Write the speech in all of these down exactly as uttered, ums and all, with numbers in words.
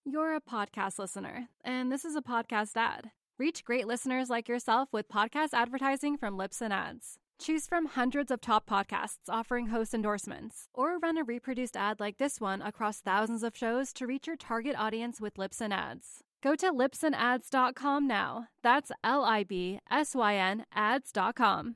You're a podcast listener, and this is a podcast ad. Reach great listeners like yourself with podcast advertising from Libsyn Ads. Choose from hundreds of top podcasts offering host endorsements, or run a reproduced ad like this one across thousands of shows to reach your target audience with Libsyn Ads. Go to libsyn ads dot com now. That's L I B S Y N ads dot com.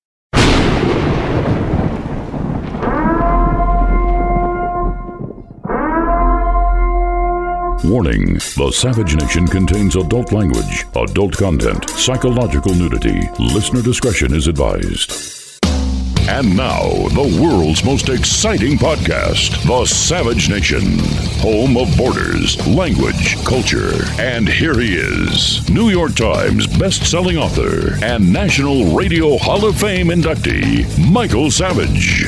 Warning, the Savage Nation contains adult language, adult content, psychological nudity. Listener discretion is advised. And now, the world's most exciting podcast, The Savage Nation, home of borders, language, culture. And here he is, New York Times best-selling author and National Radio Hall of Fame inductee, Michael Savage.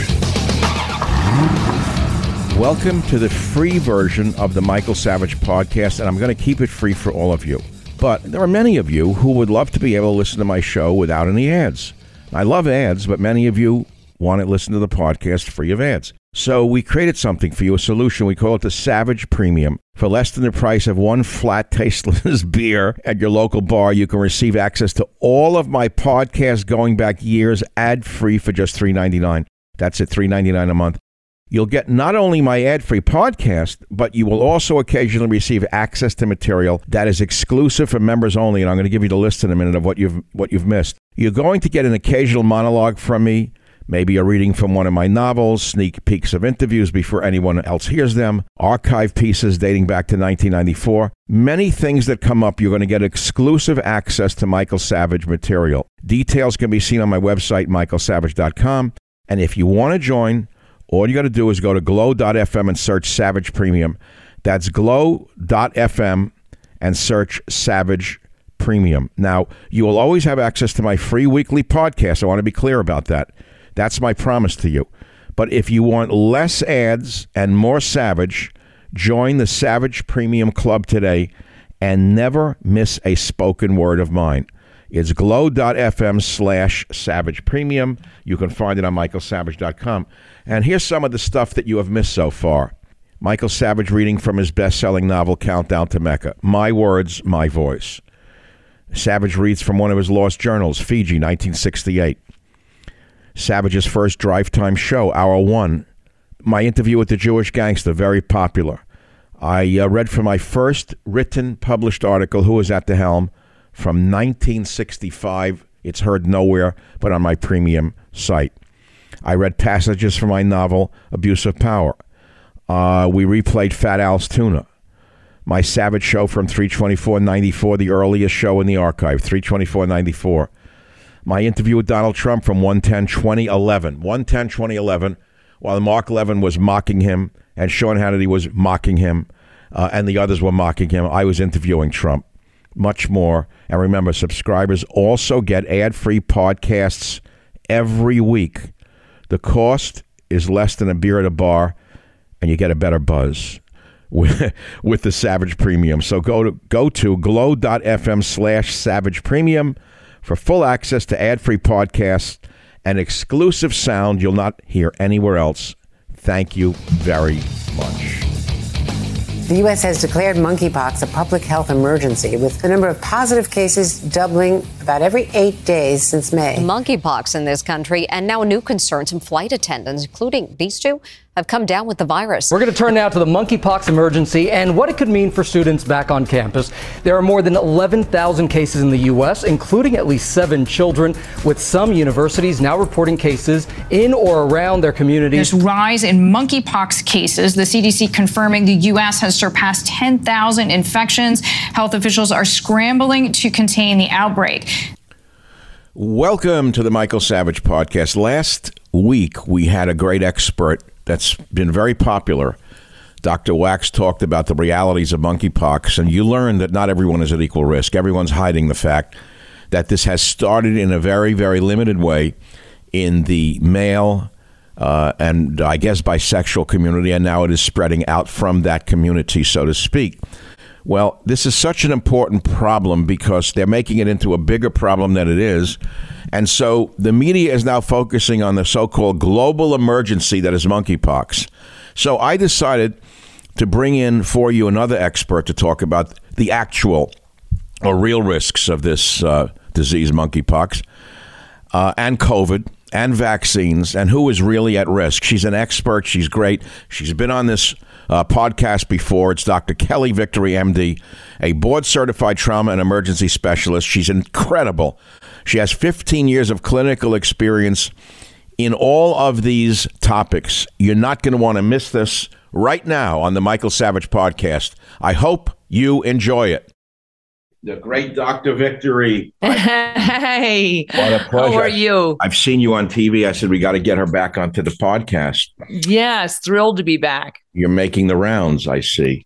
Welcome to the free version of the Michael Savage podcast, and I'm going to keep it free for all of you. But there are many of you who would love to be able to listen to my show without any ads. I love ads, but many of you want to listen to the podcast free of ads. So we created something for you, a solution. We call it the Savage Premium. For less than the price of one flat, tasteless beer at your local bar, you can receive access to all of my podcasts going back years, ad-free for just three dollars and ninety-nine cents. That's at three dollars and ninety-nine cents a month. You'll get not only my ad-free podcast, but you will also occasionally receive access to material that is exclusive for members only, and I'm going to give you the list in a minute of what you've what you've missed. You're going to get an occasional monologue from me, maybe a reading from one of my novels, sneak peeks of interviews before anyone else hears them, archive pieces dating back to nineteen ninety-four. Many things that come up, you're going to get exclusive access to Michael Savage material. Details can be seen on my website, michael savage dot com, and if you want to join, all you got to do is go to glow dot f m and search Savage Premium. That's glow dot f m and search Savage Premium. Now, you will always have access to my free weekly podcast. I want to be clear about that. That's my promise to you. But if you want less ads and more Savage, join the Savage Premium Club today and never miss a spoken word of mine. It's glow dot f m slash Savage Premium. You can find it on michael savage dot com. And here's some of the stuff that you have missed so far. Michael Savage reading from his best-selling novel, Countdown to Mecca. My words, my voice. Savage reads from one of his lost journals, Fiji, nineteen sixty-eight. Savage's first drive time show, Hour One. My interview with the Jewish gangster, very popular. I uh, read from my first written, published article, Who Was at the Helm, from nineteen sixty-five. It's heard nowhere but on my premium site. I read passages from my novel, Abuse of Power. Uh, we replayed Fat Al's Tuna. My Savage show from three twenty-four ninety-four, the earliest show in the archive, three twenty-four ninety-four. My interview with Donald Trump from one ten twenty eleven. one ten twenty eleven, while Mark Levin was mocking him and Sean Hannity was mocking him uh, and the others were mocking him, I was interviewing Trump. Much more. And remember, subscribers also get ad-free podcasts every week. The cost is less than a beer at a bar, and you get a better buzz with, with the Savage Premium. So go to go to glow dot f m slash Savage Premium for full access to ad-free podcasts and exclusive sound you'll not hear anywhere else. Thank you very much. The U S has declared monkeypox a public health emergency, with the number of positive cases doubling about every eight days since May. Monkeypox in this country, and now new concerns from flight attendants, including these two, have come down with the virus. We're going to turn now to the monkeypox emergency and what it could mean for students back on campus. There are more than eleven thousand cases in the U S, including at least seven children, with some universities now reporting cases in or around their communities. There's rise in monkeypox cases. The C D C confirming the U S has surpassed ten thousand infections. Health officials are scrambling to contain the outbreak. Welcome to the Michael Savage podcast. Last week, we had a great expert that's been very popular. Doctor Wax talked about the realities of monkeypox, and you learned that not everyone is at equal risk. Everyone's hiding the fact that this has started in a very, very limited way in the male uh, and I guess bisexual community, and now it is spreading out from that community, so to speak. Well, this is such an important problem because they're making it into a bigger problem than it is. And so the media is now focusing on the so-called global emergency that is monkeypox. So I decided to bring in for you another expert to talk about the actual or real risks of this uh, disease, monkeypox, uh, and COVID, and vaccines, and who is really at risk. She's an expert. She's great. She's been on this uh, podcast before. It's Doctor Kelly Victory, M D, a board-certified trauma and emergency specialist. She's incredible. She has fifteen years of clinical experience in all of these topics. You're not going to want to miss this right now on the Michael Savage podcast. I hope you enjoy it. The great Doctor Victory. Hey, what a pleasure. How are you? I've seen you on T V. I said, we got to get her back onto the podcast. Yes, thrilled to be back. You're making the rounds, I see.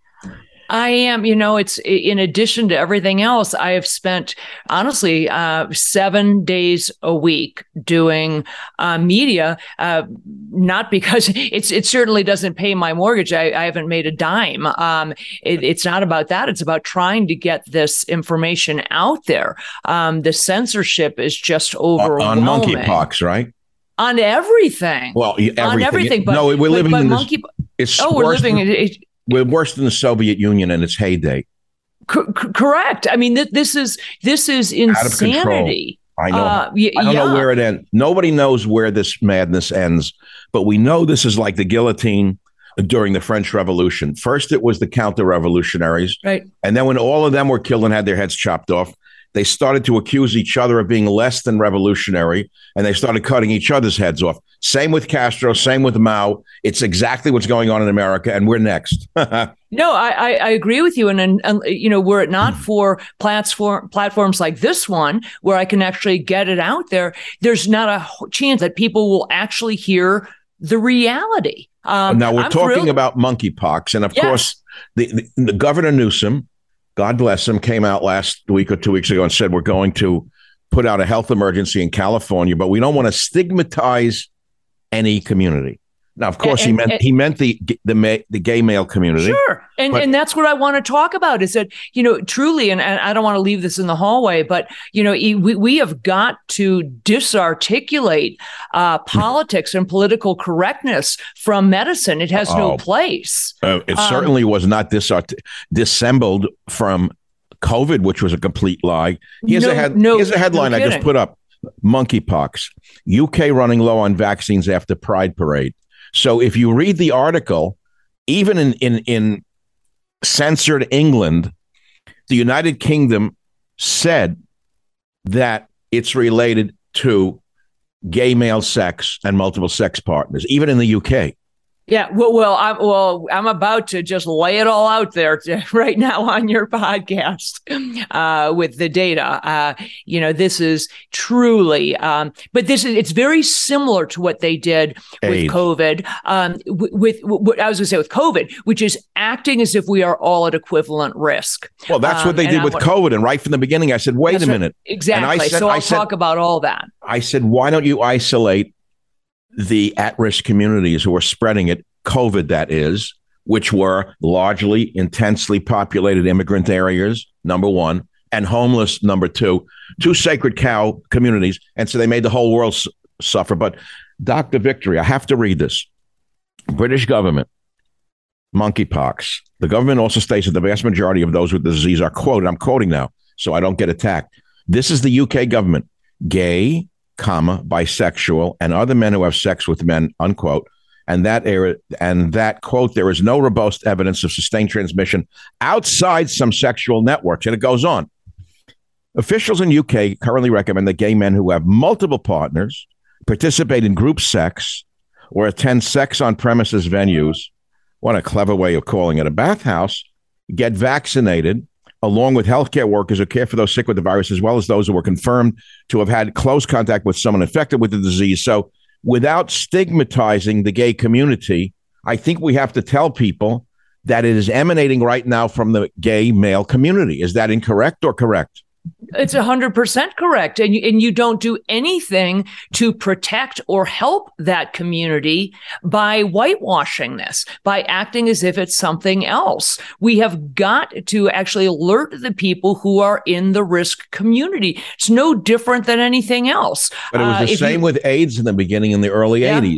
I am. You know, it's in addition to everything else, I have spent, honestly, uh, seven days a week doing uh, media, uh, not because it's it certainly doesn't pay my mortgage. I, I haven't made a dime. Um, it, it's not about that. It's about trying to get this information out there. Um, the censorship is just overwhelming. On monkeypox, right? On everything. Well, everything. On everything. But, no, we're but, living but in monkey. This, it's oh, we're living in it, We're worse than the Soviet Union in its heyday. C- correct. I mean, th- this is this is insanity. I know. Uh, y- I don't yeah. know where it ends. Nobody knows where this madness ends, but we know this is like the guillotine during the French Revolution. First, it was the counter-revolutionaries, right? And then when all of them were killed and had their heads chopped off, they started to accuse each other of being less than revolutionary, and they started cutting each other's heads off. Same with Castro, same with Mao. It's exactly what's going on in America, and we're next. No, I, I, I agree with you. And, and, and, you know, were it not for platform, platforms like this one, where I can actually get it out there, there's not a chance that people will actually hear the reality. Um, now, we're I'm talking thrilled. about monkeypox, and of Yes. course, the, the, the Governor Newsom, God bless him, came out last week or two weeks ago and said we're going to put out a health emergency in California, but we don't want to stigmatize any community. Now, of course, And- he meant and- he meant the the ma- the gay male community. Sure. And But- and that's what I want to talk about is that, you know, truly, and, and I don't want to leave this in the hallway, but, you know, e- we, we have got to disarticulate uh, politics and political correctness from medicine. It has Oh. no place. Uh, it Um, certainly was not disart- dissembled from COVID, which was a complete lie. Here's No, a head, no- here's a headline no I just kidding. put up: monkeypox. U K running low on vaccines after Pride Parade. So if you read the article, even in in in censored England, the United Kingdom said that it's related to gay male sex and multiple sex partners, even in the U K. Yeah, well, well, I'm well. I'm about to just lay it all out there to, right now on your podcast uh, with the data. Uh, you know, this is truly, um, but this is it's very similar to what they did with AIDS. COVID. Um, with, with what I was going to say with COVID, which is acting as if we are all at equivalent risk. Well, that's Um, what they and did I with want- COVID. And right from the beginning, I said, wait That's a right. minute. Exactly. And I said- so I I'll said- talk about all that. I said, why don't you isolate the at-risk communities who are spreading it, COVID that is, which were largely intensely populated immigrant areas, number one, and homeless, number two, two sacred cow communities. And so they made the whole world s- suffer. But Doctor Victory, I have to read this. British government, monkeypox. The government also states that the vast majority of those with the disease are quoted. I'm quoting now, so I don't get attacked. This is the U K government. Gay, comma, bisexual, and other men who have sex with men, unquote. And that era, and that quote, there is no robust evidence of sustained transmission outside some sexual networks. And it goes on. Officials in U K currently recommend that gay men who have multiple partners participate in group sex or attend sex on premises venues. What a clever way of calling it a bathhouse. Get vaccinated, along with healthcare workers who care for those sick with the virus, as well as those who were confirmed to have had close contact with someone infected with the disease. So without stigmatizing the gay community, I think we have to tell people that it is emanating right now from the gay male community. Is that incorrect or correct? It's one hundred percent correct. And you, and you don't do anything to protect or help that community by whitewashing this, by acting as if it's something else. We have got to actually alert the people who are in the risk community. It's no different than anything else. But it was Uh, the if same you- with AIDS in the beginning in the early Yeah. eighties.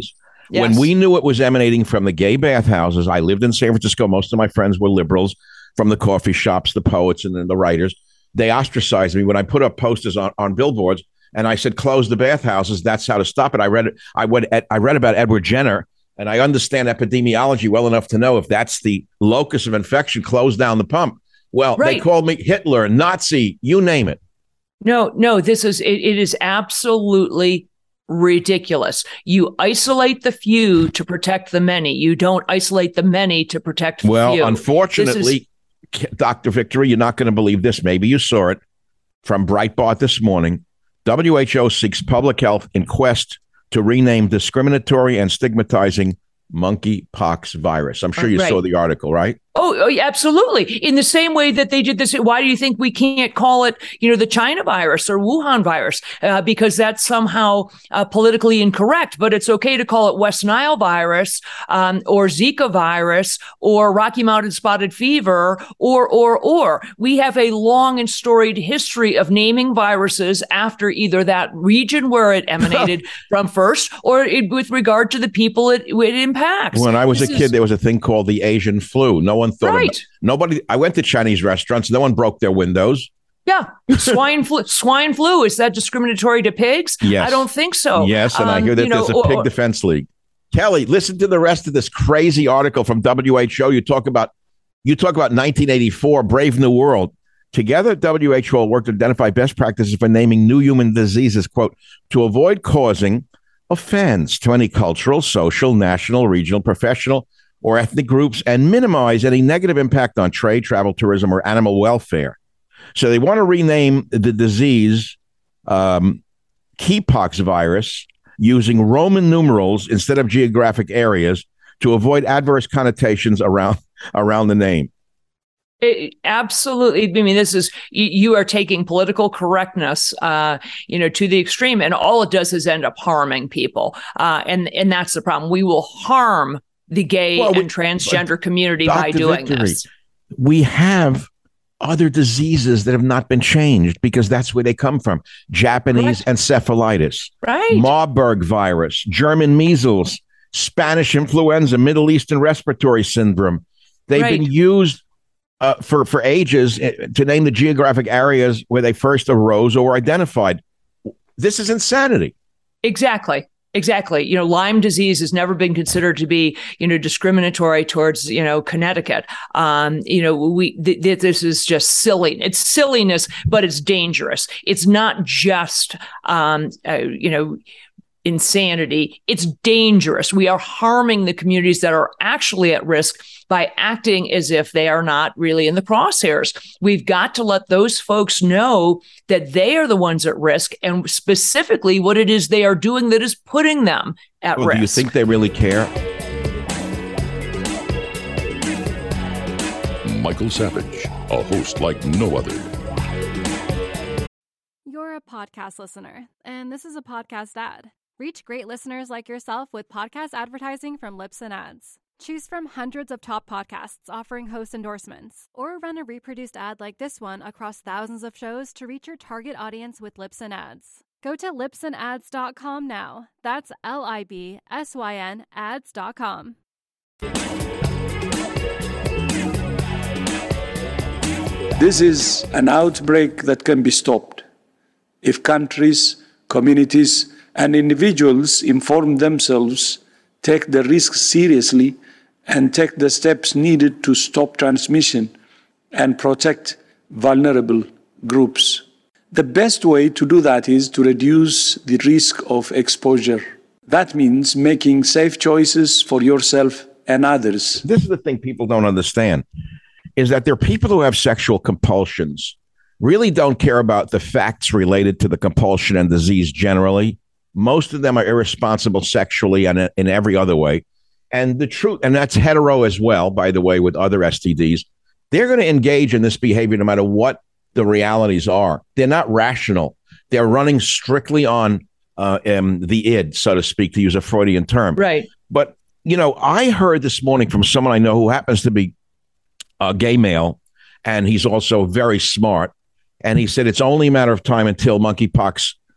Yes. When we knew it was emanating from the gay bathhouses, I lived in San Francisco. Most of my friends were liberals from the coffee shops, the poets, and then the writers. They ostracized me when I put up posters on, on billboards, and I said, close the bathhouses. That's how to stop it. I read it. I read, I read about Edward Jenner, and I understand epidemiology well enough to know if that's the locus of infection, close down the pump. Well, right. They called me Hitler, Nazi, you name it. No, no, this is, it, it is absolutely ridiculous. You isolate the few to protect the many. You don't isolate the many to protect the well, few. Well, unfortunately, is- Doctor Victory, you're not going to believe this. Maybe you saw it from Breitbart this morning. W H O seeks public health in quest to rename discriminatory and stigmatizing monkeypox virus. I'm sure you right. saw the article, right? Oh, oh, absolutely. In the same way that they did this, why do you think we can't call it, you know, the China virus or Wuhan virus? Uh, because that's somehow uh, politically incorrect. But it's okay to call it West Nile virus um, or Zika virus or Rocky Mountain spotted fever or, or, or. We have a long and storied history of naming viruses after either that region where it emanated from first or it, with regard to the people it, it impacts. When I was this a kid, is- there was a thing called the Asian flu. No one thought right. about, nobody. I went to Chinese restaurants. No one broke their windows. Yeah. Swine flu. Swine flu. Is that discriminatory to pigs? Yes. I don't think so. Yes. And um, I hear that there's know, a pig or, defense league. Kelly, listen to the rest of this crazy article from W H O. You talk about you talk about nineteen eighty-four, Brave New World. Together, W H O worked to identify best practices for naming new human diseases, quote, to avoid causing offense to any cultural, social, national, regional, professional, or ethnic groups and minimize any negative impact on trade, travel, tourism, or animal welfare. So they want to rename the disease um, monkeypox virus using Roman numerals instead of geographic areas to avoid adverse connotations around around the name. It, absolutely. I mean, this is you, you are taking political correctness, uh, you know, to the extreme, and all it does is end up harming people, uh, and and that's the problem. We will harm the gay well, we, and transgender community Doctor by doing Victory, this. We have other diseases that have not been changed because that's where they come from. Japanese right. encephalitis, right. Marburg virus, German measles, Spanish influenza, Middle Eastern respiratory syndrome. They've right. been used uh, for, for ages to name the geographic areas where they first arose or were identified. This is insanity. Exactly. Exactly. You know, Lyme disease has never been considered to be, you know, discriminatory towards, you know, Connecticut. Um, you know, we th- th- this is just silly. It's silliness, but it's dangerous. It's not just, um, uh, you know, insanity. It's dangerous. We are harming the communities that are actually at risk by acting as if they are not really in the crosshairs. We've got to let those folks know that they are the ones at risk and specifically what it is they are doing that is putting them at well, risk. Do you think they really care? Michael Savage, a host like no other. You're a podcast listener, and this is a podcast ad. Reach great listeners like yourself with podcast advertising from Libsyn Ads. Choose from hundreds of top podcasts offering host endorsements, or run a reproduced ad like this one across thousands of shows to reach your target audience with Libsyn Ads. Go to libsyn ads dot com now. That's L I B S Y N ads dot com. This is an outbreak that can be stopped if countries, communities, and individuals inform themselves, take the risks seriously, and take the steps needed to stop transmission and protect vulnerable groups. The best way to do that is to reduce the risk of exposure. That means making safe choices for yourself and others. This is the thing people don't understand, is that there are people who have sexual compulsions, really don't care about the facts related to the compulsion and disease generally. Most of them are irresponsible sexually and in every other way. And the truth, and that's hetero as well, by the way, with other S T Ds, they're going to engage in this behavior no matter what the realities are. They're not rational. They're running strictly on uh, um, the id, so to speak, to use a Freudian term. Right. But, you know, I heard this morning from someone I know who happens to be a gay male, and he's also very smart. And he said it's only a matter of time until monkeypox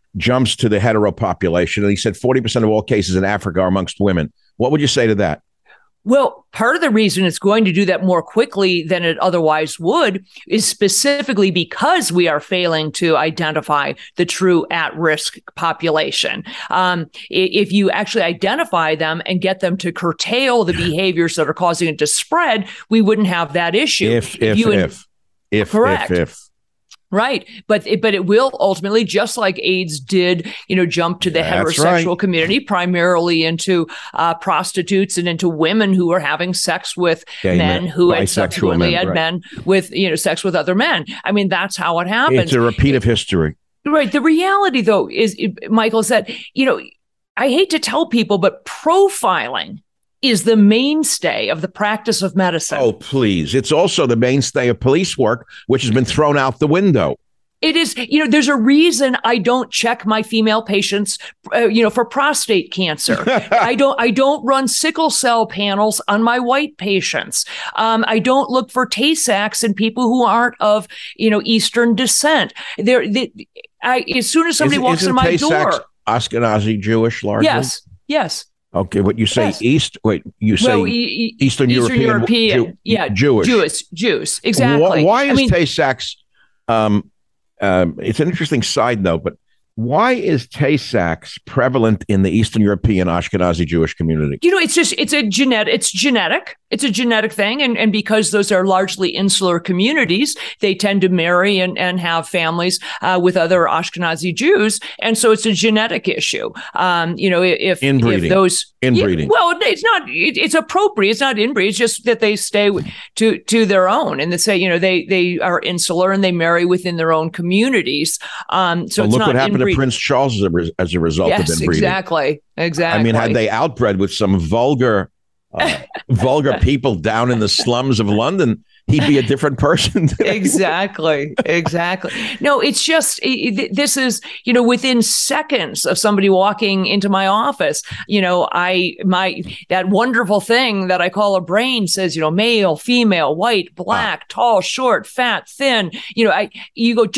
jumps to the hetero population, and he said forty percent of all cases in Africa are amongst women. What would you say to that? Well, part of the reason it's going to do that more quickly than it otherwise would is specifically because we are failing to identify the true at-risk population. Um, if you actually identify them and get them to curtail the behaviors that are causing it to spread, we wouldn't have that issue. If, if, if, you, if, if, correct. if, if. Right. But it, but it will ultimately, just like AIDS did, you know, jump to the That's heterosexual right. community, primarily into uh, prostitutes and into women who are having sex with Gay men, men, who had bisexual subsequently men, had right. men with, you know, sex with other men. I mean, that's how it happens. It's a repeat of history. Right. The reality, though, is, Michael, is that, you know, I hate to tell people, but profiling is the mainstay of the practice of medicine. Oh, please. It's also the mainstay of police work, which has been thrown out the window. It is, you know, there's a reason I don't check my female patients, uh, you know, for prostate cancer. I don't, I don't run sickle cell panels on my white patients. Um, I don't look for Tay-Sachs in people who aren't of, you know, Eastern descent. There, they, I, as soon as somebody Isn't- walks isn't in my Tay-Sachs door, Ashkenazi Jewish largely? yes, yes. Okay, what you say Yes. East? Wait, you say Well, e- e- Eastern, Eastern European, European, Jew- yeah, Jewish. Jews, Jews, exactly. Why, why is I mean, Tay-Sachs? Um, um, it's an interesting side note, but why is Tay-Sachs prevalent in the Eastern European Ashkenazi Jewish community? You know, it's just, it's a genetic, it's genetic. It's a genetic thing. And, and because those are largely insular communities, they tend to marry and, and have families uh, with other Ashkenazi Jews. And so it's a genetic issue. Um, you know, if, Inbreeding. if those... Inbreeding. Yeah, well, it's not, it, it's appropriate. It's not inbreed. It's just that they stay to, to their own. And they say, you know, they, they are insular and they marry within their own communities. Um, so Well, it's look not what happened inbreed. to Prince Charles as a, re- as a result Yes, of inbreeding. exactly. Exactly. I mean, had they outbred with some vulgar, uh, vulgar people down in the slums of London, he'd be a different person today. Exactly. Exactly. No, it's just, it, this is, you know, within seconds of somebody walking into my office, you know, I, my, that wonderful thing that I call a brain says, you know, male, female, white, black, ah. tall, short, fat, thin, you know, I, you go,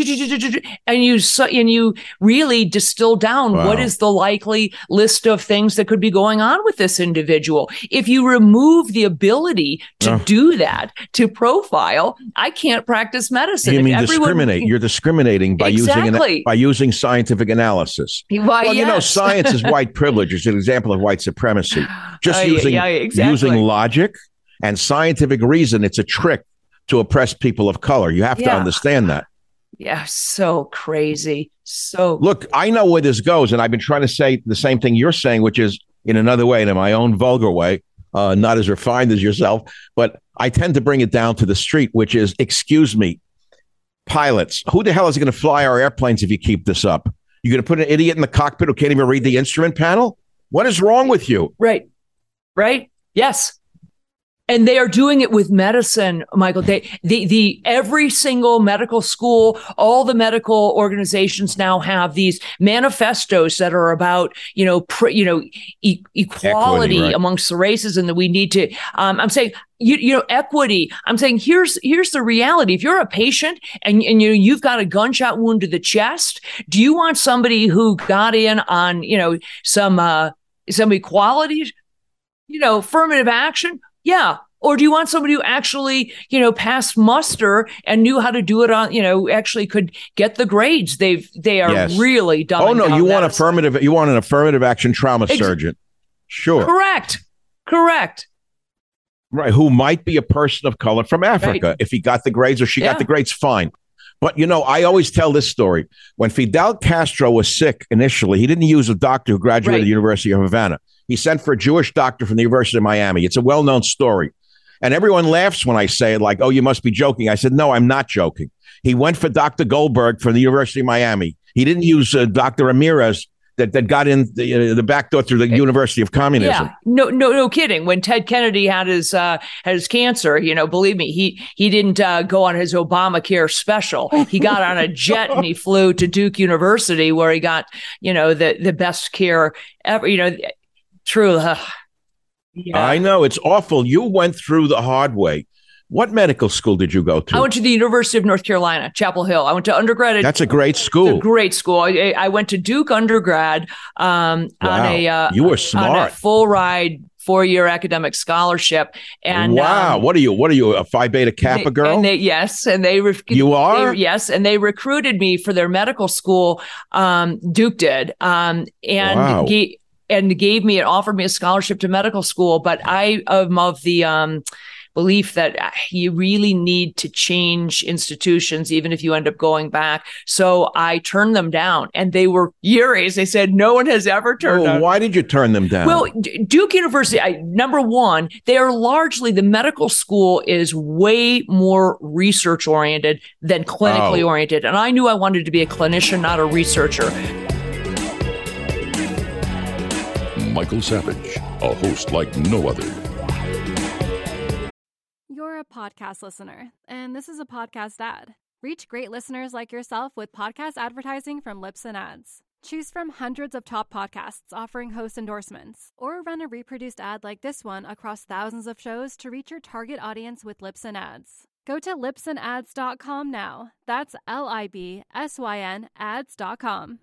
and you, and you really distill down wow. what is the likely list of things that could be going on with this individual. If you remove the ability to oh. do that, to profile, I can't practice medicine. You If mean everyone, discriminate? You're discriminating by exactly. using by using scientific analysis. Why, well, yes. you know, science is white privilege. It's an example of white supremacy. Just uh, using yeah, exactly. using logic and scientific reason. It's a trick to oppress people of color. You have yeah. to understand that. Yeah, so crazy. So look, I know where this goes, and I've been trying to say the same thing you're saying, which is in another way, and in my own vulgar way. Uh, not as refined as yourself, but I tend to bring it down to the street, which is, excuse me, pilots, who the hell is going to fly our airplanes if you keep this up? You're going to put an idiot in the cockpit who can't even read the instrument panel? What is wrong with you? Right. Right. Yes. And they are doing it with medicine, Michael. They, the, the, every single medical school, all the medical organizations now have these manifestos that are about, you know, pr- you know, e- equality equity, right. amongst the races, and that we need to. Um, I'm saying, you, you know, equity. I'm saying here's here's the reality. If you're a patient and and you know you've got a gunshot wound to the chest, do you want somebody who got in on you know some uh, some equality, you know, affirmative action? Yeah. Or do you want somebody who actually, you know, passed muster and knew how to do it on, you know, actually could get the grades? They've, they are yes. really dumbing Oh, no, down you want medicine. affirmative, you want an affirmative action trauma Ex- surgeon. Sure. Correct. Correct. Right. Who might be a person of color from Africa. Right. If he got the grades or she yeah. got the grades, fine. But, you know, I always tell this story. When Fidel Castro was sick initially, he didn't use a doctor who graduated right. the University of Havana. He sent for a Jewish doctor from the University of Miami. It's a well-known story. And everyone laughs when I say it, like, oh, you must be joking. I said, no, I'm not joking. He went for Doctor Goldberg from the University of Miami. He didn't use uh, Doctor Ramirez that, that got in the, uh, the back door through the University of Communism. Yeah, no, no, no kidding. When Ted Kennedy had his uh, had his cancer, you know, believe me, he he didn't uh, go on his Obamacare special. He got on a jet and he flew to Duke University, where he got, you know, the the best care ever. You know, true. Uh, Yeah. I know it's awful. You went through the hard way. What medical school did you go to? I went to the University of North Carolina, Chapel Hill. I went to undergrad. At, That's a great school. It's a great school. I, I went to Duke undergrad um, wow. on a uh, you were smart. on a full ride four-year academic scholarship. And wow, um, what are you? What are you? A Phi Beta Kappa they, girl? And they, yes, and they rec- you are they, yes, and they recruited me for their medical school. Um, Duke did, um, and. Wow. Ge- and gave me, it offered me a scholarship to medical school. But I am of the um, belief that you really need to change institutions, even if you end up going back. So I turned them down, and they were furious. They said, no one has ever turned well, down. Why did you turn them down? Well, D- Duke University, I, number one, they are largely, the medical school is way more research oriented than clinically Oh. oriented. And I knew I wanted to be a clinician, not a researcher. Michael Savage, a host like no other. You're a podcast listener, and this is a podcast ad. Reach great listeners like yourself with podcast advertising from Libsyn Ads. Choose from hundreds of top podcasts offering host endorsements, or run a reproduced ad like this one across thousands of shows to reach your target audience with Libsyn Ads. Go to libsyn ads dot com now. That's L I B S Y N ads dot com.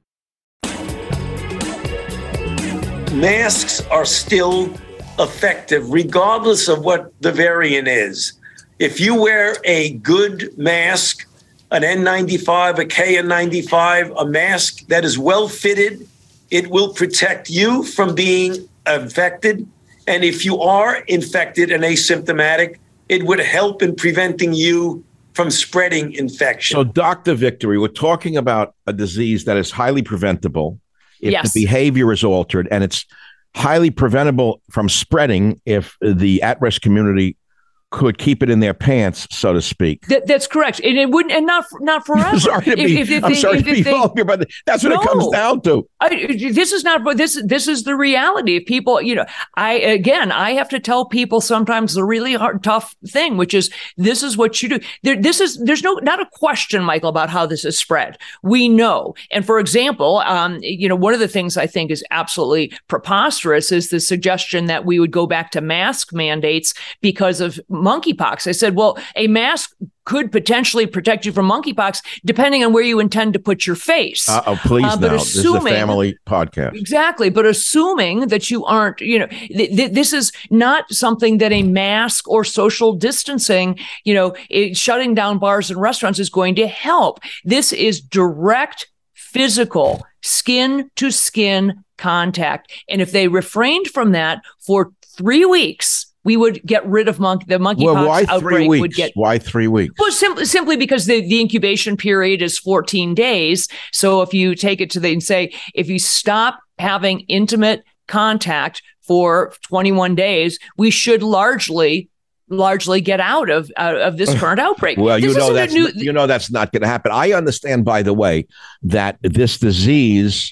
Masks are still effective regardless of what the variant is. If you wear a good mask, an N ninety-five, a K N ninety-five, a mask that is well fitted, it will protect you from being infected. And if you are infected and asymptomatic, it would help in preventing you from spreading infection. So, Doctor Victory, we're talking about a disease that is highly preventable if Yes. the behavior is altered, and it's highly preventable from spreading if the at-risk community could keep it in their pants, so to speak. That, that's correct, and it wouldn't, and not not forever. I'm sorry to be, If- if- if I'm they- sorry if- to be if they- vulgar, but that's what No. it comes down to. I, this is not, this, this is the reality of people. You know, I, again, I have to tell people sometimes the really hard, tough thing, which is this is what you do. There, this is, there's no, not a question, Michael, about how this is spread. We know. And for example, um, you know, one of the things I think is absolutely preposterous is the suggestion that we would go back to mask mandates because of monkeypox. I said, well, a mask could potentially protect you from monkeypox, depending on where you intend to put your face. Uh, oh, please Uh, but now. This is a assuming- family podcast. Exactly. But assuming that you aren't, you know, th- th- this is not something that a mask or social distancing, you know, it, shutting down bars and restaurants is going to help. This is direct physical skin to skin contact. And if they refrained from that for three weeks, we would get rid of monk- the monkeypox Well, why three outbreak weeks? would get Why three weeks? well, simply, simply because the, the incubation period is fourteen days. So if you take it to the and say, if you stop having intimate contact for twenty-one days, we should largely largely get out of out of this current outbreak. Well, you This know isn't a that's new- you know that's not going to happen. I understand, by the way, that this disease,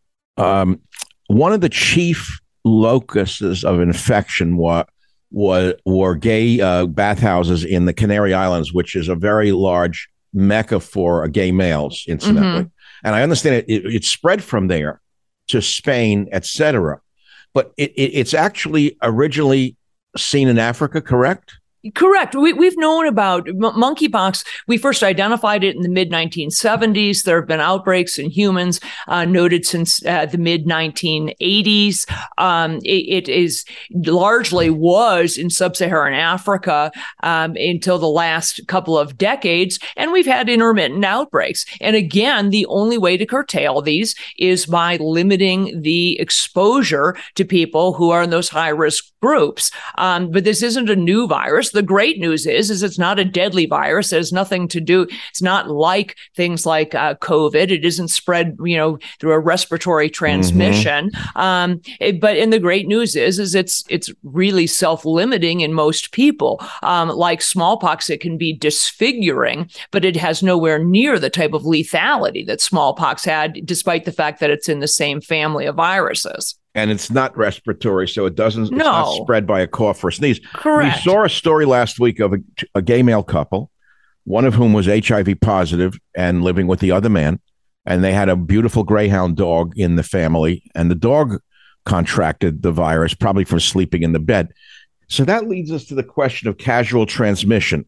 um, one of the chief locuses of infection was were, were gay uh, bathhouses in the Canary Islands, which is a very large mecca for uh, gay males, incidentally. Mm-hmm. And I understand it, it, it spread from there to Spain, et cetera. But it, it, it's actually originally seen in Africa, correct? Correct. We, we've known about m- monkeypox. We first identified it in the mid nineteen seventies. There have been outbreaks in humans uh, noted since uh, the mid nineteen eighties. Um, it, it is largely was in sub-Saharan Africa um, until the last couple of decades, and we've had intermittent outbreaks. And again, the only way to curtail these is by limiting the exposure to people who are in those high-risk groups. Um, but this isn't a new virus. The great news is, is it's not a deadly virus. It has nothing to do. It's not like things like uh, COVID. It isn't spread, you know, through a respiratory transmission. Mm-hmm. Um, it, but and the great news is, is it's it's really self-limiting in most people. Um, like smallpox, it can be disfiguring, but it has nowhere near the type of lethality that smallpox had, despite the fact that it's in the same family of viruses. And it's not respiratory, so it doesn't No. it's not spread by a cough or a sneeze. Correct. We saw a story last week of a, a gay male couple, one of whom was H I V positive and living with the other man. And they had a beautiful greyhound dog in the family, and the dog contracted the virus, probably from sleeping in the bed. So that leads us to the question of casual transmission.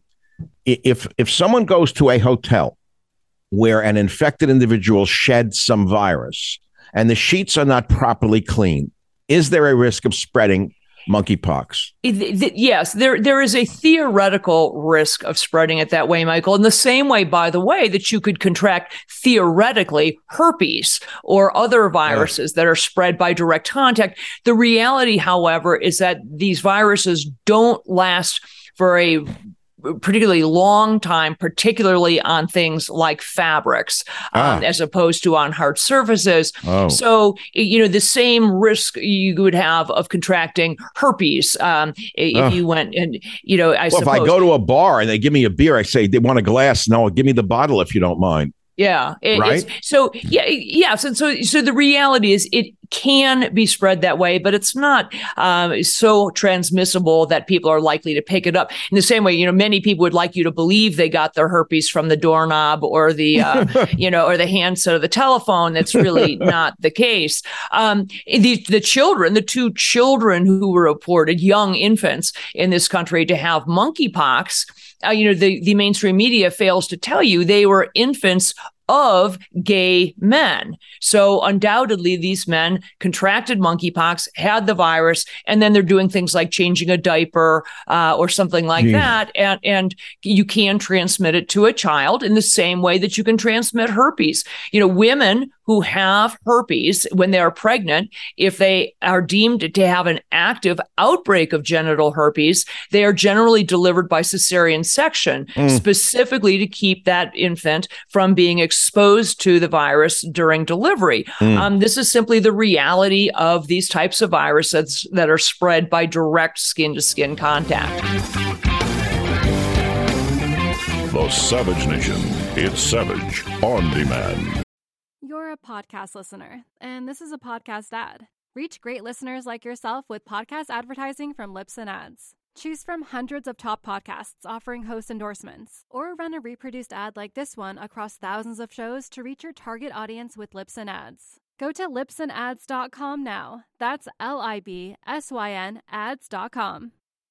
If if someone goes to a hotel where an infected individual sheds some virus and the sheets are not properly cleaned, is there a risk of spreading monkeypox? Yes, there there is a theoretical risk of spreading it that way, Michael, in the same way, by the way, that you could contract theoretically herpes or other viruses yeah. that are spread by direct contact. The reality, however, is that these viruses don't last for a particularly long time, particularly on things like fabrics, ah. um, as opposed to on hard surfaces. Oh. So, you know, the same risk you would have of contracting herpes um, if oh. you went and, you know, I well, suppose. If I go to a bar and they give me a beer, I say, they want a glass. No, give me the bottle if you don't mind. Yeah. It, right. It's, so, yeah, yes. And so, so the reality is it can be spread that way, but it's not um, so transmissible that people are likely to pick it up. In the same way, you know, many people would like you to believe they got their herpes from the doorknob or the, uh, you know, or the handset of the telephone. That's really not the case. Um, the, the children, the two children who were reported, young infants in this country, to have monkeypox, Uh, you know, the, the mainstream media fails to tell you they were infants of gay men. So undoubtedly, these men contracted monkeypox, had the virus, and then they're doing things like changing a diaper uh, or something like Jeez. that. And, and you can transmit it to a child in the same way that you can transmit herpes. You know, women who have herpes when they are pregnant, if they are deemed to have an active outbreak of genital herpes, they are generally delivered by cesarean section, mm. specifically to keep that infant from being exposed to the virus during delivery. Mm. Um, this is simply the reality of these types of viruses that are spread by direct skin-to-skin contact. The Savage Nation. It's Savage on Demand. You're a podcast listener, and this is a podcast ad. Reach great listeners like yourself with podcast advertising from Libsyn Ads. Choose from hundreds of top podcasts offering host endorsements, or run a reproduced ad like this one across thousands of shows to reach your target audience with Libsyn Ads. Go to libsyn ads dot com now. That's L I B S Y N ads dot com.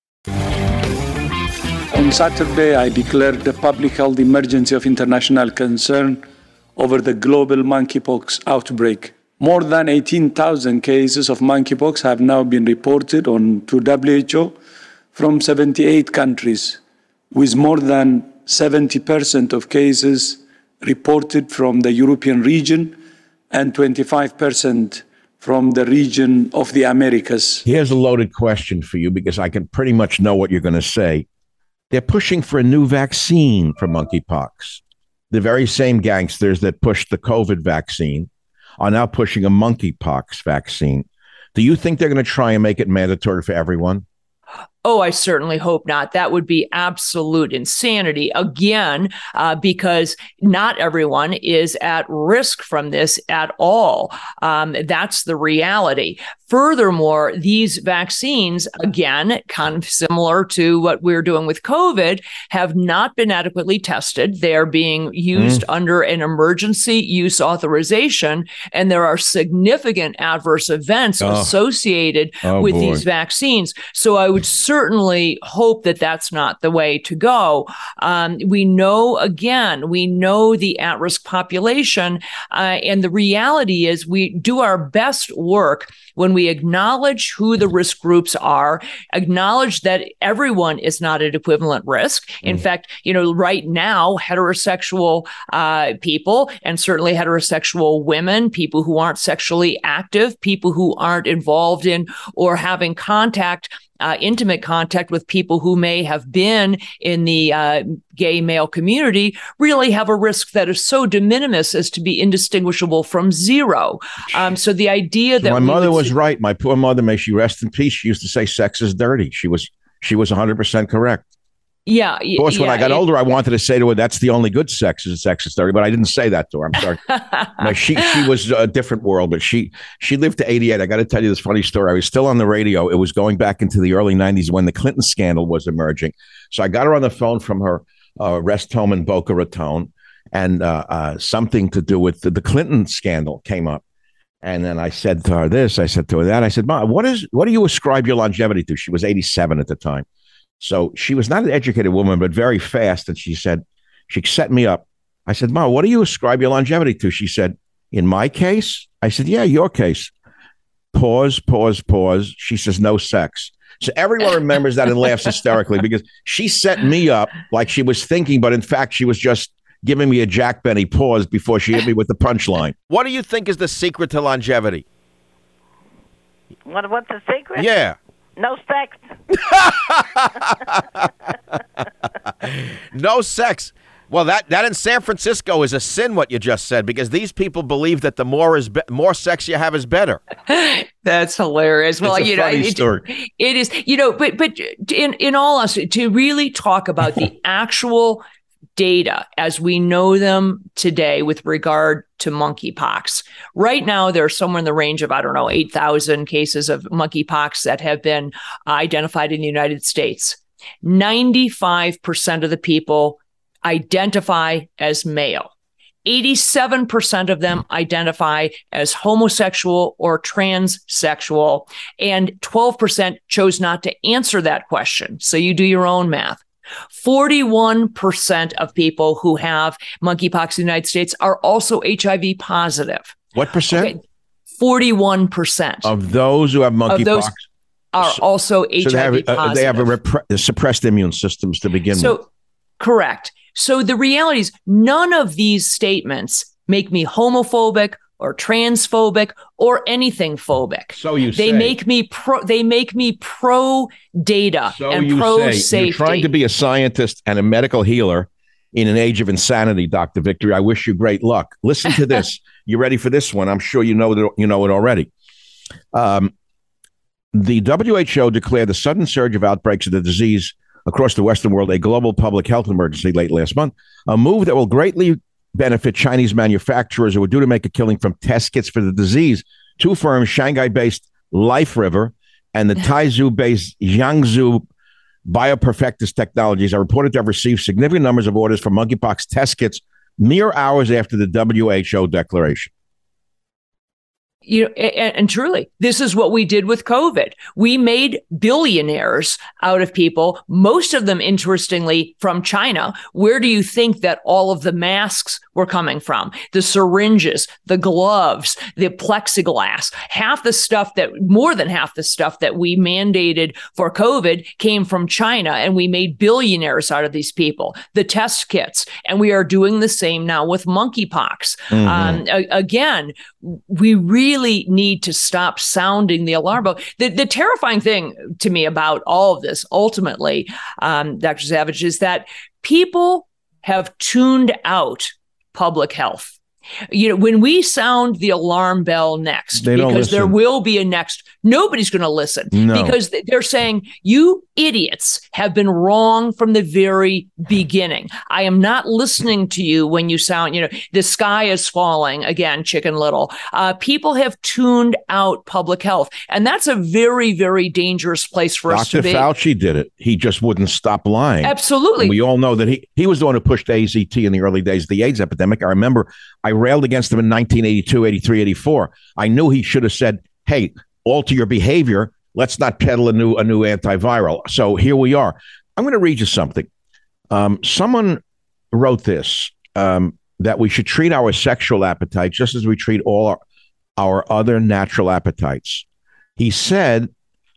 On Saturday, I declared a public health emergency of international concern over the global monkeypox outbreak. More than eighteen thousand cases of monkeypox have now been reported on to W H O from seventy-eight countries, with more than seventy percent of cases reported from the European region and twenty-five percent from the region of the Americas. Here's a loaded question for you, because I can pretty much know what you're going to say. They're pushing for a new vaccine for monkeypox. The very same gangsters that pushed the COVID vaccine are now pushing a monkeypox vaccine. Do you think they're going to try and make it mandatory for everyone? Oh, I certainly hope not. That would be absolute insanity, again, uh, because not everyone is at risk from this at all. Um, that's the reality. Furthermore, these vaccines, again, kind of similar to what we're doing with COVID, have not been adequately tested. They're being used mm. under an emergency use authorization, and there are significant adverse events oh. associated oh, with boy. these vaccines. So I would certainly certainly hope that that's not the way to go. Um, we know, again, we know the at-risk population, uh, and the reality is we do our best work when we acknowledge who the risk groups are, acknowledge that everyone is not at equivalent risk. In mm. fact, you know, right now, heterosexual uh, people, and certainly heterosexual women, people who aren't sexually active, people who aren't involved in or having contact Uh, intimate contact with people who may have been in the uh, gay male community, really have a risk that is so de minimis as to be indistinguishable from zero. Um, so the idea that my mother was see- right. My poor mother, may she rest in peace. She used to say sex is dirty. She was she was one hundred percent correct. Yeah. Of course, yeah, when I got it, older, I wanted to say to her, that's the only good sex is sex is dirty, but I didn't say that to her. I'm sorry. No, she she was a different world, but she she lived to eighty-eight. I got to tell you this funny story. I was still on the radio. It was going back into the early nineties when the Clinton scandal was emerging. So I got her on the phone from her uh, rest home in Boca Raton, and uh, uh, something to do with the, the Clinton scandal came up. And then I said to her this, I said to her that. I said, Mom, what is what do you ascribe your longevity to? She was eighty-seven at the time. So she was not an educated woman, but very fast. And she said, she set me up. I said, Mom, what do you ascribe your longevity to? She said, in my case? I said, yeah, your case. Pause, pause, pause. She says, no sex. So everyone remembers that and laughs hysterically because she set me up like she was thinking, but in fact, she was just giving me a Jack Benny pause before she hit me with the punchline. What do you think is the secret to longevity? What, what's the secret? Yeah. No sex. No sex. Well, that, that in San Francisco is a sin, what you just said, because these people believe that the more is be- more sex you have is better. That's hilarious. Well, it's a you know, funny it, story. it is, you know, but but in, in all honesty, to really talk about the actual data as we know them today with regard to monkeypox. Right now, there's somewhere in the range of, I don't know, eight thousand cases of monkeypox that have been identified in the United States. ninety-five percent of the people identify as male. eighty-seven percent of them identify as homosexual or transsexual, and twelve percent chose not to answer that question. So you do your own math. forty-one percent of people who have monkeypox in the United States are also H I V positive. What percent? Okay. forty-one percent of those who have monkeypox are also so H I V they have, positive. uh, they have a repre- suppressed immune systems to begin so, with. Correct. So the reality is none of these statements make me homophobic or transphobic or anything phobic. So you they say. make me pro they make me pro data So and you pro say. safety. You're trying to be a scientist and a medical healer in an age of insanity, Doctor Victory. I wish you great luck. Listen to this. You ready for this one? I'm sure you know that you know it already. Um, the W H O declared the sudden surge of outbreaks of the disease across the Western world a global public health emergency late last month, a move that will greatly benefit Chinese manufacturers who are due to make a killing from test kits for the disease. Two firms, Shanghai-based Life River and the Taizhou-based Jiangsu Bioperfectus Technologies, are reported to have received significant numbers of orders for monkeypox test kits mere hours after the W H O declaration. You know, and, and truly, this is what we did with COVID. We made billionaires out of people, most of them, interestingly, from China. Where do you think that all of the masks were coming from? The syringes, the gloves, the plexiglass, half the stuff that, more than half the stuff that we mandated for COVID came from China, and we made billionaires out of these people. The test kits, and we are doing the same now with monkeypox. Mm-hmm. Um, a- again, we really Really need to stop sounding the alarm bell. The, the terrifying thing to me about all of this, ultimately, um, Doctor Savage, is that people have tuned out public health. You know, when we sound the alarm bell next, they because there will be a next, nobody's going to listen no. because they're saying, you idiots have been wrong from the very beginning. I am not listening to you when you sound, you know, the sky is falling again, Chicken Little. Uh, people have tuned out public health. And that's a very, very dangerous place for us to be. Doctor Fauci did it. He just wouldn't stop lying. Absolutely. And we all know that he, he was the one who pushed A Z T in the early days of the AIDS epidemic. I remember I railed against him in nineteen eighty-two, eighty-three, eighty-four. I knew he should have said, hey, alter your behavior. Let's not peddle a new a new antiviral. So here we are. I'm going to read you something. Um, someone wrote this, um, that we should treat our sexual appetites just as we treat all our, our other natural appetites. He said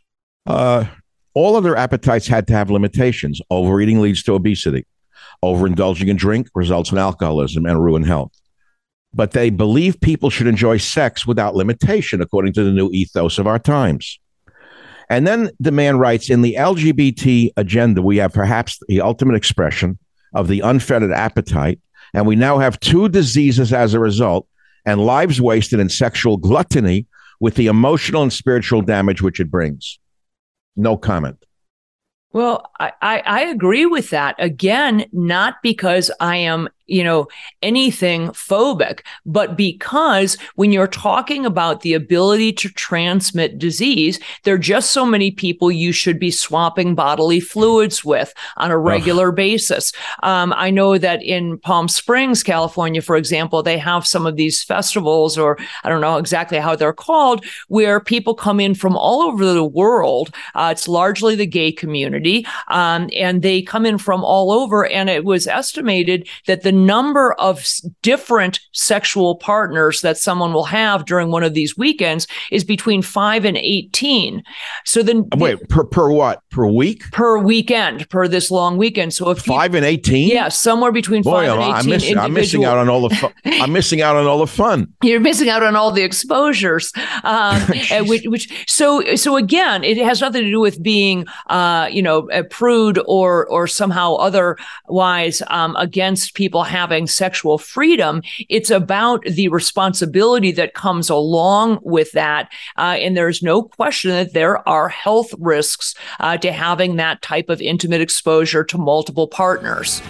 uh, all other appetites had to have limitations. Overeating leads to obesity. Overindulging in drink results in alcoholism and ruin health. But they believe people should enjoy sex without limitation, according to the new ethos of our times. And then the man writes, in the L G B T agenda, we have perhaps the ultimate expression of the unfettered appetite, and we now have two diseases as a result, and lives wasted in sexual gluttony with the emotional and spiritual damage which it brings. No comment. Well, I, I, I agree with that. Again, not because I am you know, anything phobic, but because when you're talking about the ability to transmit disease, there are just so many people you should be swapping bodily fluids with on a regular Ugh. basis. Um, I know that in Palm Springs, California, for example, they have some of these festivals, or I don't know exactly how they're called, where people come in from all over the world. Uh, it's largely the gay community, um, and they come in from all over. And it was estimated that the number of different sexual partners that someone will have during one of these weekends is between five and eighteen. So then, wait, per per what? Per week? Per weekend, per this long weekend. So if five and eighteen, yeah, somewhere between Boy, five and eighteen. I'm missing, I'm missing out on all the fun. I'm missing out on all the fun. You're missing out on all the exposures. Um, which, which, so, so again, it has nothing to do with being, uh, you know, a prude or or somehow otherwise um, against people having sexual freedom. It's about the responsibility that comes along with that, uh, and there's no question that there are health risks uh, to having that type of intimate exposure to multiple partners.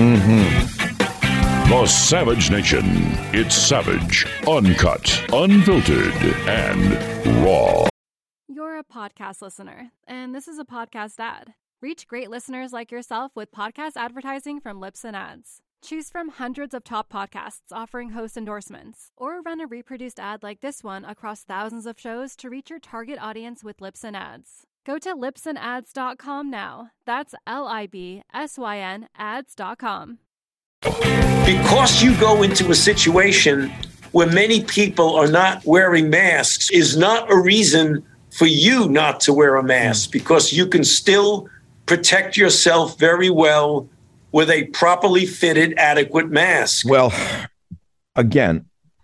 Mm-hmm. The Savage Nation. It's savage, uncut, unfiltered, and raw. You're a podcast listener, and this is a podcast ad. Reach great listeners like yourself with podcast advertising from Libsyn Ads. Choose from hundreds of top podcasts offering host endorsements, or run a reproduced ad like this one across thousands of shows to reach your target audience with Libsyn Ads. Go to libsyn ads dot com now. That's L I B S Y N ads dot com. Because you go into a situation where many people are not wearing masks is not a reason for you not to wear a mask, because you can still protect yourself very well with a properly fitted, adequate mask. Well, again,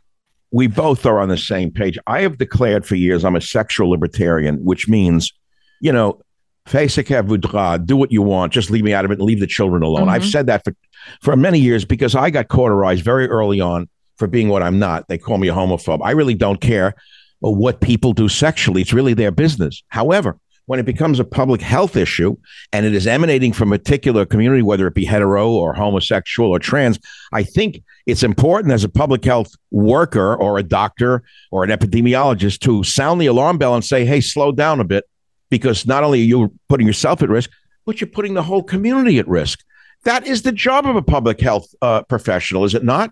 we both are on the same page. I have declared for years I'm a sexual libertarian, which means, you know, fais ce que voudra, do what you want, just leave me out of it and leave the children alone. Mm-hmm. I've said that for, for many years because I got cauterized very early on for being what I'm not. They call me a homophobe. I really don't care what people do sexually. It's really their business. However, when it becomes a public health issue and it is emanating from a particular community, whether it be hetero or homosexual or trans, I think it's important as a public health worker or a doctor or an epidemiologist to sound the alarm bell and say, hey, slow down a bit, because not only are you putting yourself at risk, but you're putting the whole community at risk. That is the job of a public health uh, professional, is it not?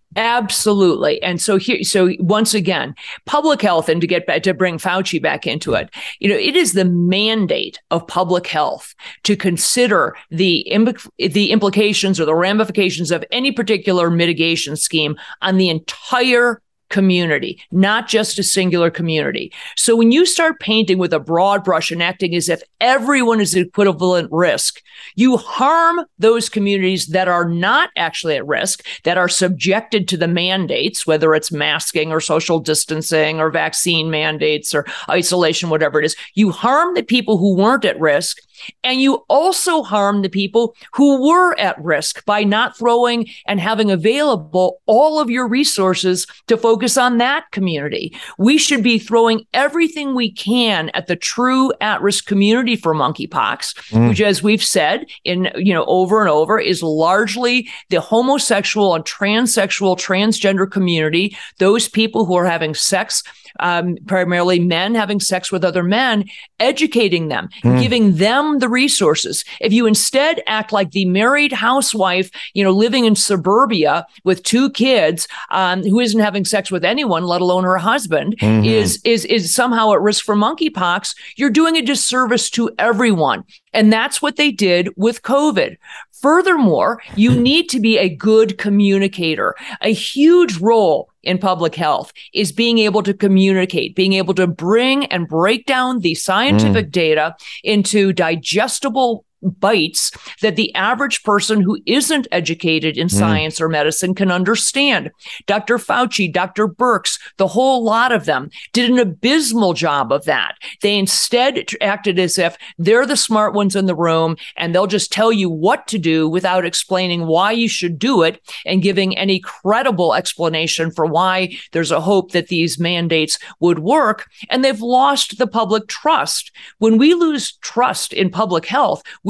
Absolutely. And so here, so once again, public health, and to get back to bring Fauci back into it, you know, it is the mandate of public health to consider the imp- the implications or the ramifications of any particular mitigation scheme on the entire community, not just a singular community. So when you start painting with a broad brush and acting as if everyone is at equivalent risk, you harm those communities that are not actually at risk, that are subjected to the mandates, whether it's masking or social distancing or vaccine mandates or isolation, whatever it is. You harm the people who weren't at risk. And you also harm the people who were at risk by not throwing and having available all of your resources to focus on that community. We should be throwing everything we can at the true at-risk community for monkeypox, mm. which, as we've said in, you know, over and over, is largely the homosexual and transsexual, transgender community, those people who are having sex, um, primarily men having sex with other men, educating them, mm. giving them the resources. If you instead act like the married housewife, you know, living in suburbia with two kids, um, who isn't having sex with anyone, let alone her husband, mm-hmm. is is is somehow at risk for monkeypox, you're doing a disservice to everyone. And that's what they did with COVID. Furthermore, you need to be a good communicator. A huge role in public health is being able to communicate, being able to bring and break down the scientific mm. data into digestible bites that the average person who isn't educated in mm. science or medicine can understand. Doctor Fauci, Doctor Birx, the whole lot of them did an abysmal job of that. They instead acted as if they're the smart ones in the room and they'll just tell you what to do without explaining why you should do it and giving any credible explanation for why there's a hope that these mandates would work. And they've lost the public trust. When we lose trust in public health, we're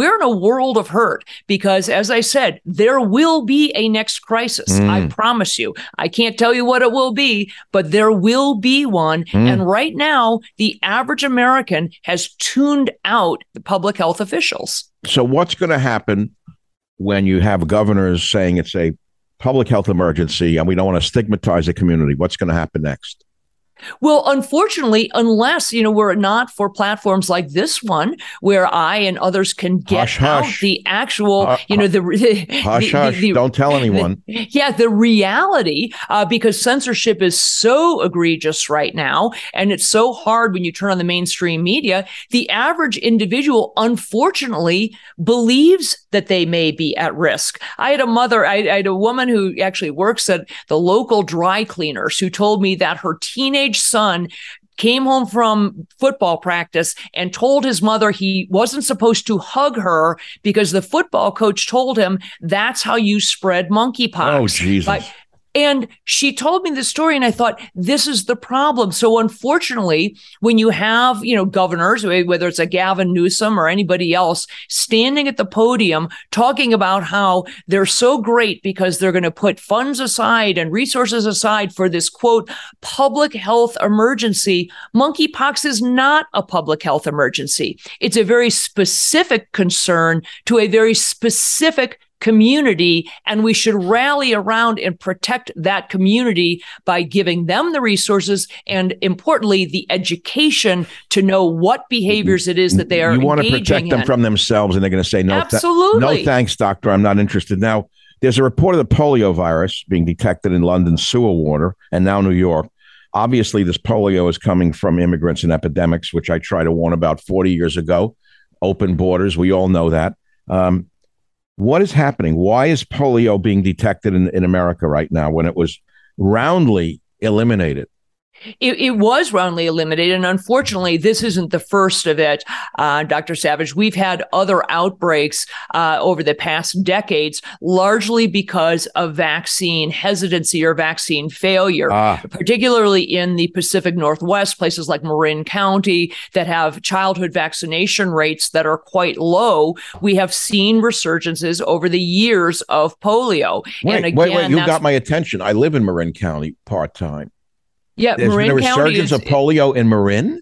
we're in a world of hurt because, as I said, there will be a next crisis. Mm. I promise you. I can't tell you what it will be, but there will be one. Mm. And right now, the average American has tuned out the public health officials. So what's going to happen when you have governors saying it's a public health emergency and we don't want to stigmatize the community? What's going to happen next? Well, unfortunately, unless, you know, we're not for platforms like this one, where I and others can get hush, out hush. the actual, uh, you know, the, hush, the, hush. the, the don't tell anyone. The, yeah, the reality, uh, because censorship is so egregious right now, and it's so hard when you turn on the mainstream media. The average individual, unfortunately, believes that they may be at risk. I had a mother, I, I had a woman who actually works at the local dry cleaners who told me that her teenage son came home from football practice and told his mother he wasn't supposed to hug her because the football coach told him that's how you spread monkeypox. Oh, Jesus. But, and she told me the story, and I thought, this is the problem. So unfortunately, when you have, you know, governors, whether it's a Gavin Newsom or anybody else, standing at the podium talking about how they're so great because they're going to put funds aside and resources aside for this, quote, public health emergency, monkeypox is not a public health emergency. It's a very specific concern to a very specific community, and we should rally around and protect that community by giving them the resources and, importantly, the education to know what behaviors it is that they are engaging in. You want to protect them from themselves, and they're going to say, no, absolutely. Th- no thanks, doctor, I'm not interested. Now, there's a report of the polio virus being detected in London's sewer water and now New York. Obviously, this polio is coming from immigrants and epidemics, which I tried to warn about forty years ago. Open borders, we all know that. Um, What is happening? Why is polio being detected in, in America right now when it was roundly eliminated? It, it was roundly eliminated, and unfortunately, this isn't the first of it, uh, Doctor Savage. We've had other outbreaks uh, over the past decades, largely because of vaccine hesitancy or vaccine failure, ah. particularly in the Pacific Northwest, places like Marin County that have childhood vaccination rates that are quite low. We have seen resurgences over the years of polio. Wait, and again, wait, wait! You got my attention. I live in Marin County part-time. Yeah, There's Marin been a County resurgence is, of polio in Marin?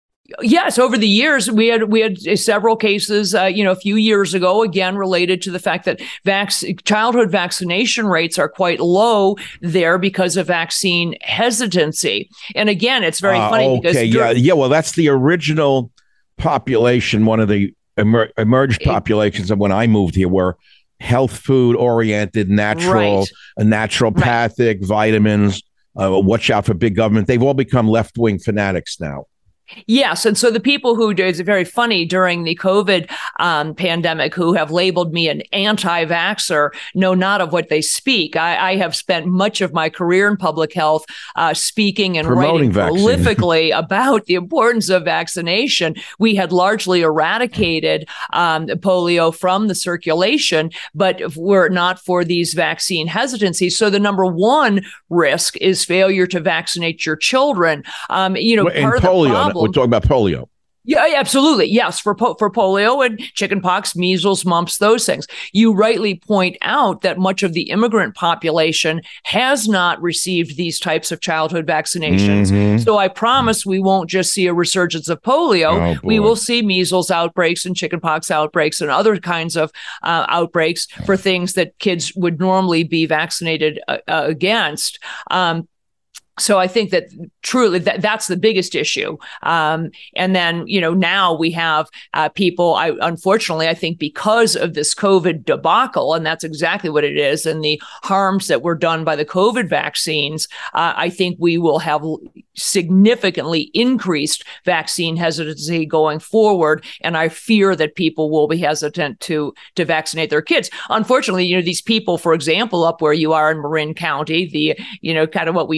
Yes, over the years, we had we had several cases, uh, you know, a few years ago, again, related to the fact that vac- childhood vaccination rates are quite low there because of vaccine hesitancy. And again, it's very uh, funny okay, because... Okay, yeah, yeah, well, that's the original population, one of the emer- emerged populations of when I moved here, were health food oriented, natural, right. uh, naturopathic, right. vitamins. Uh, watch out for big government. They've all become left-wing fanatics now. Yes. And so the people who do, it's very funny during the COVID um, pandemic who have labeled me an anti-vaxxer know not of what they speak. I, I have spent much of my career in public health uh, speaking and Promoting writing vaccine. prolifically about the importance of vaccination. We had largely eradicated um, polio from the circulation, but if we're not for these vaccine hesitancies. So the number one risk is failure to vaccinate your children. Um, you know, in part polio, of the problem. We're talking about polio. Yeah, absolutely. Yes, for po- for polio and chickenpox, measles, mumps, those things. You rightly point out that much of the immigrant population has not received these types of childhood vaccinations. Mm-hmm. So I promise we won't just see a resurgence of polio. Oh, we will see measles outbreaks and chickenpox outbreaks and other kinds of uh, outbreaks for things that kids would normally be vaccinated uh, uh, against. Um, So I think that truly that, that's the biggest issue. Um, and then, you know, now we have uh, people, I unfortunately, I think because of this COVID debacle, and that's exactly what it is, and the harms that were done by the COVID vaccines, uh, I think we will have significantly increased vaccine hesitancy going forward. And I fear that people will be hesitant to, to vaccinate their kids. Unfortunately, you know, these people, for example, up where you are in Marin County, the, you know, kind of what we used to call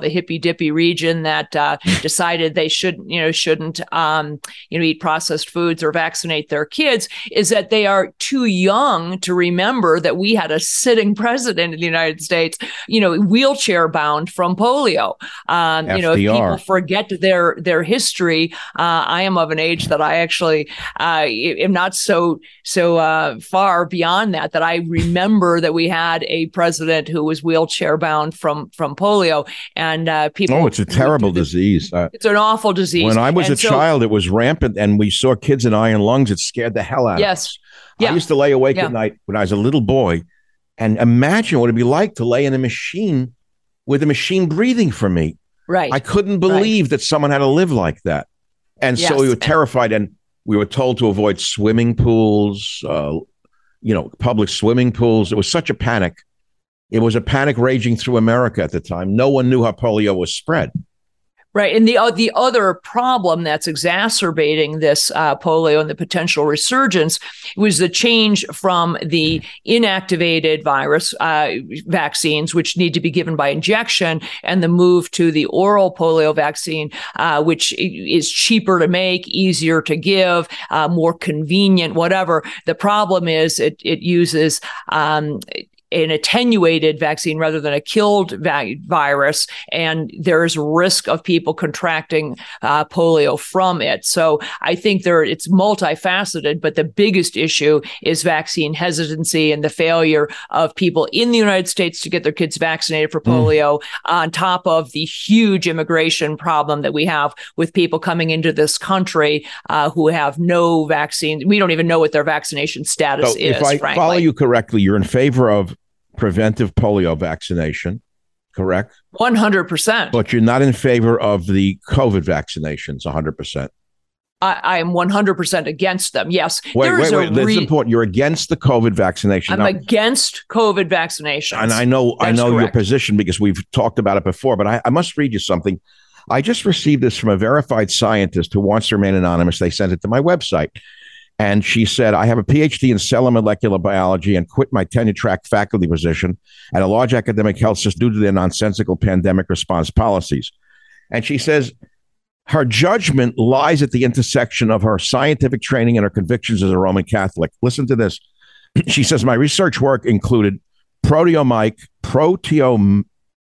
the hippy dippy region that uh, decided they shouldn't, you know, shouldn't, um, you know, eat processed foods or vaccinate their kids, is that they are too young to remember that we had a sitting president in the United States, you know, wheelchair bound from polio. Um, you know, if people forget their their history, uh, I am of an age that I actually uh, am not so so uh, far beyond that, that I remember that we had a president who was wheelchair bound from from polio, and uh, people. Oh, it's a terrible the, disease. Uh, it's an awful disease. When I was and a so, child, it was rampant, and we saw kids in iron lungs. It scared the hell out yes. of us. Yeah. I used to lay awake yeah. at night when I was a little boy and imagine what it'd be like to lay in a machine with a machine breathing for me. Right. I couldn't believe right. that someone had to live like that. And yes. so we were terrified, and we were told to avoid swimming pools, uh, you know, public swimming pools. It was such a panic. It was a panic raging through America at the time. No one knew how polio was spread. Right. And the uh, the other problem that's exacerbating this uh, polio and the potential resurgence was the change from the inactivated virus uh, vaccines, which need to be given by injection, and the move to the oral polio vaccine, uh, which is cheaper to make, easier to give, uh, more convenient, whatever. The problem is it, it uses um, an attenuated vaccine rather than a killed va- virus, and there's risk of people contracting uh, polio from it. So I think there it's multifaceted, but the biggest issue is vaccine hesitancy and the failure of people in the United States to get their kids vaccinated for polio, mm. on top of the huge immigration problem that we have with people coming into this country uh, who have no vaccine. We don't even know what their vaccination status so is. If I frankly. follow you correctly, you're in favor of preventive polio vaccination, correct? one hundred percent. But you're not in favor of the COVID vaccinations, one hundred percent. I, I am one hundred percent against them. Yes. Wait, there wait, is wait. a That's re- important. You're against the COVID vaccination. I'm now, against COVID vaccinations. And I know, That's I know correct. your position because we've talked about it before, but I, I must read you something. I just received this from a verified scientist who wants to remain anonymous. They sent it to my website. And she said, I have a P H D in cellular molecular biology and quit my tenure track faculty position at a large academic health system due to their nonsensical pandemic response policies. And she says her judgment lies at the intersection of her scientific training and her convictions as a Roman Catholic. Listen to this. She says, my research work included proteomic, proteomic,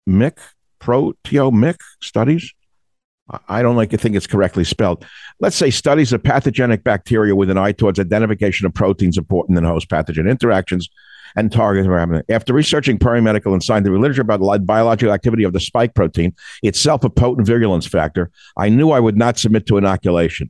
proteomic studies. I don't like to think it's correctly spelled. Let's say studies of pathogenic bacteria with an eye towards identification of proteins important in host pathogen interactions and target. After researching paramedical and scientific literature about the biological activity of the spike protein, itself a potent virulence factor, I knew I would not submit to inoculation.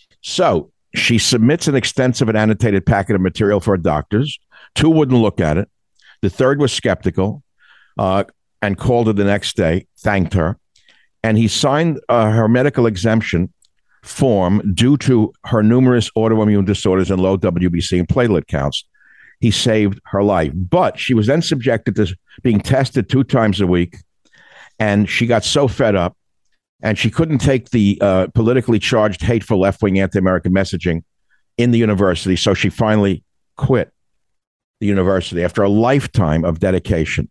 So she submits an extensive and annotated packet of material for her doctors. Two wouldn't look at it. The third was skeptical uh, and called her the next day, thanked her. And he signed uh, her medical exemption form due to her numerous autoimmune disorders and low W B C and platelet counts. He saved her life. But she was then subjected to being tested two times a week. And she got so fed up and she couldn't take the uh, politically charged, hateful left-wing anti-American messaging in the university. So she finally quit the university after a lifetime of dedication.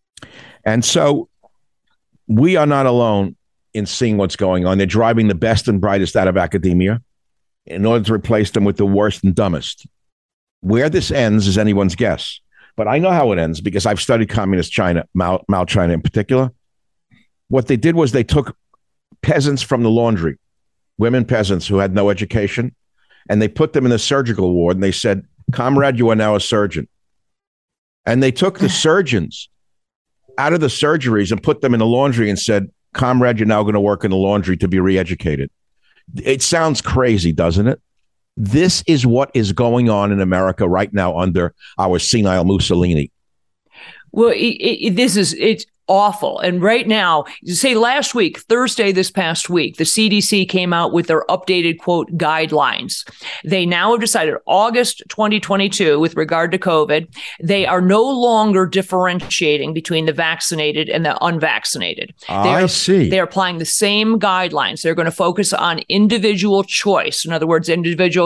And so we are not alone in seeing what's going on. They're driving the best and brightest out of academia in order to replace them with the worst and dumbest. Where this ends is anyone's guess. But I know how it ends because I've studied communist China, Mao, Mao China in particular. What they did was they took peasants from the laundry, women peasants who had no education, and they put them in a surgical ward, and they said, comrade, you are now a surgeon. And they took the surgeons out of the surgeries and put them in the laundry and said, comrade, you're now going to work in the laundry to be re-educated. It sounds crazy, doesn't it? This is what is going on in America right now under our senile Mussolini. Well, it, it, this is, it's awful. And right now, say last week, Thursday, this past week, the C D C came out with their updated, quote, guidelines. They now have decided August twenty twenty-two, with regard to COVID, they are no longer differentiating between the vaccinated and the unvaccinated. I are, see. They're applying the same guidelines. They're going to focus on individual choice. In other words, individuals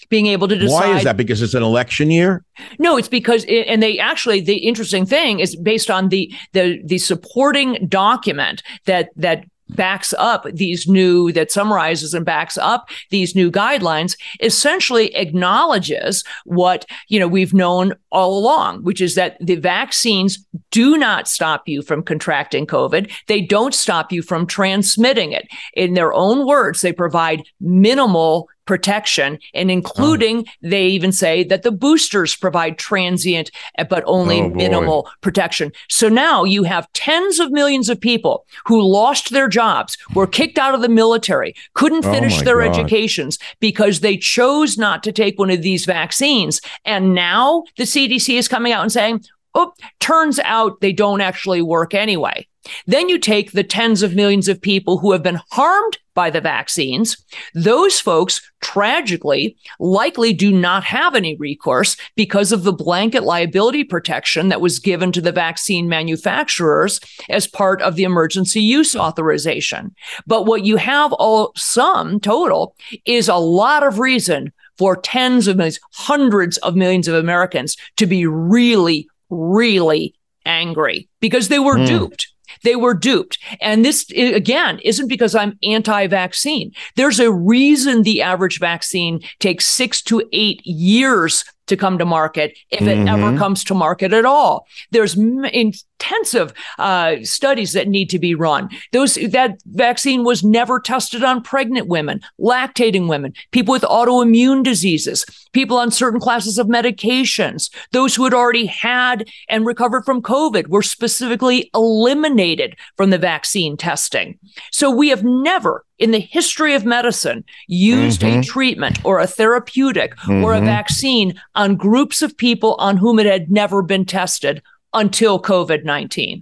being able to decide. Why is that? Because it's an election year? No, it's because, it, and they actually, the interesting thing is based on the the the supporting document that that backs up these new, that summarizes and backs up these new guidelines, essentially acknowledges what, you know, we've known all along, which is that the vaccines do not stop you from contracting COVID. They don't stop you from transmitting it. In their own words, they provide minimal protection, and including, oh. they even say that the boosters provide transient but only oh, minimal protection. So now you have tens of millions of people who lost their jobs, were kicked out of the military, couldn't finish oh their God. educations because they chose not to take one of these vaccines. And now the C D C is coming out and saying, oh, turns out they don't actually work anyway. Then you take the tens of millions of people who have been harmed by the vaccines. Those folks, tragically, likely do not have any recourse because of the blanket liability protection that was given to the vaccine manufacturers as part of the emergency use authorization. But what you have all sum total is a lot of reason for tens of millions, hundreds of millions of Americans to be really, really angry because they were mm. duped. They were duped. And this, again, isn't because I'm anti-vaccine. There's a reason the average vaccine takes six to eight years to come to market, if it mm-hmm. ever comes to market at all. There's m- intensive uh, studies that need to be run. Those that vaccine was never tested on pregnant women, lactating women, people with autoimmune diseases, people on certain classes of medications. Those who had already had and recovered from COVID were specifically eliminated from the vaccine testing. So we have never in the history of medicine used mm-hmm. a treatment or a therapeutic mm-hmm. or a vaccine on groups of people on whom it had never been tested until COVID nineteen.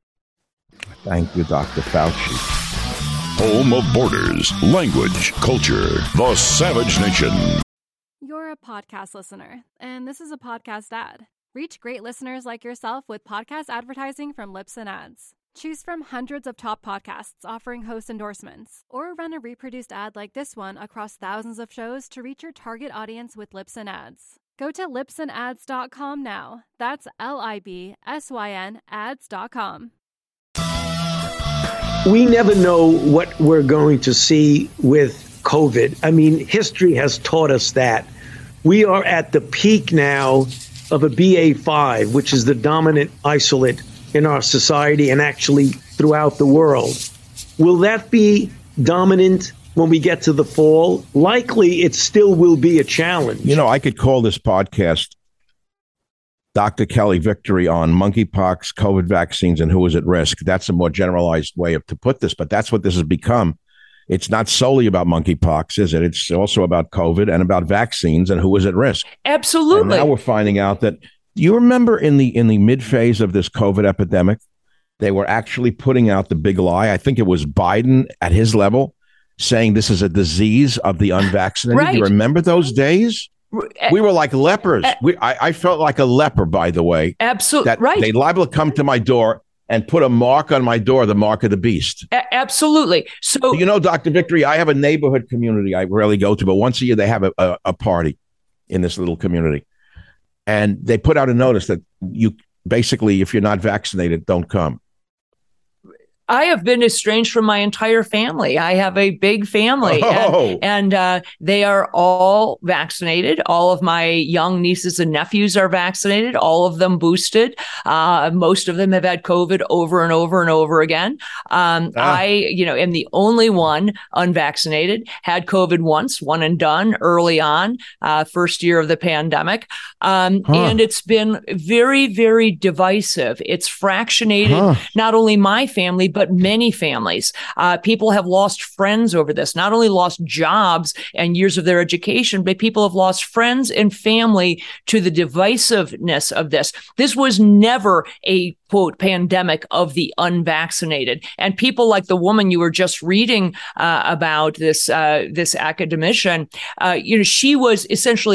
Thank you, Doctor Fauci. Home of borders, language, culture, the Savage Nation. You're a podcast listener, and this is a podcast ad. Reach great listeners like yourself with podcast advertising from Libsyn Ads. Choose from hundreds of top podcasts offering host endorsements, or run a reproduced ad like this one across thousands of shows to reach your target audience with Libsyn Ads. Go to libsyn ads dot com now. That's L I B S Y N ads dot com. We never know what we're going to see with COVID. I mean, history has taught us that. We are at the peak now of a B A five, which is the dominant isolate in our society and actually throughout the world. Will that be dominant when we get to the fall? Likely it still will be a challenge. You know, I could call this podcast Doctor Kelly Victory on monkeypox, COVID vaccines, and who is at risk. That's a more generalized way of to put this, but that's what this has become. It's not solely about monkeypox, is it? It's also about COVID and about vaccines and who is at risk. Absolutely. And now we're finding out that, you remember in the in the mid phase of this COVID epidemic, they were actually putting out the big lie. I think it was Biden at his level saying this is a disease of the unvaccinated. Right. You remember those days? We were like lepers. We, I, I felt like a leper, by the way. Absolutely. That right. They'd liable to come to my door and put a mark on my door, the mark of the beast. A- absolutely. So, you know, Doctor Victory, I have a neighborhood community I rarely go to, but once a year they have a, a, a party in this little community. And they put out a notice that you basically, if you're not vaccinated, don't come. I have been estranged from my entire family. I have a big family, oh. and, and uh, they are all vaccinated. All of my young nieces and nephews are vaccinated, all of them boosted. Uh, most of them have had COVID over and over and over again. Um, ah. I, you know, am the only one unvaccinated, had COVID once, one and done early on, uh, first year of the pandemic. Um, huh. And it's been very, very divisive. It's fractionated, huh. not only my family, but many families. Uh, people have lost friends over this, not only lost jobs and years of their education, but people have lost friends and family to the divisiveness of this. This was never a, quote, pandemic of the unvaccinated. And people like the woman you were just reading uh, about, this uh, this academician, uh, you know, she was essentially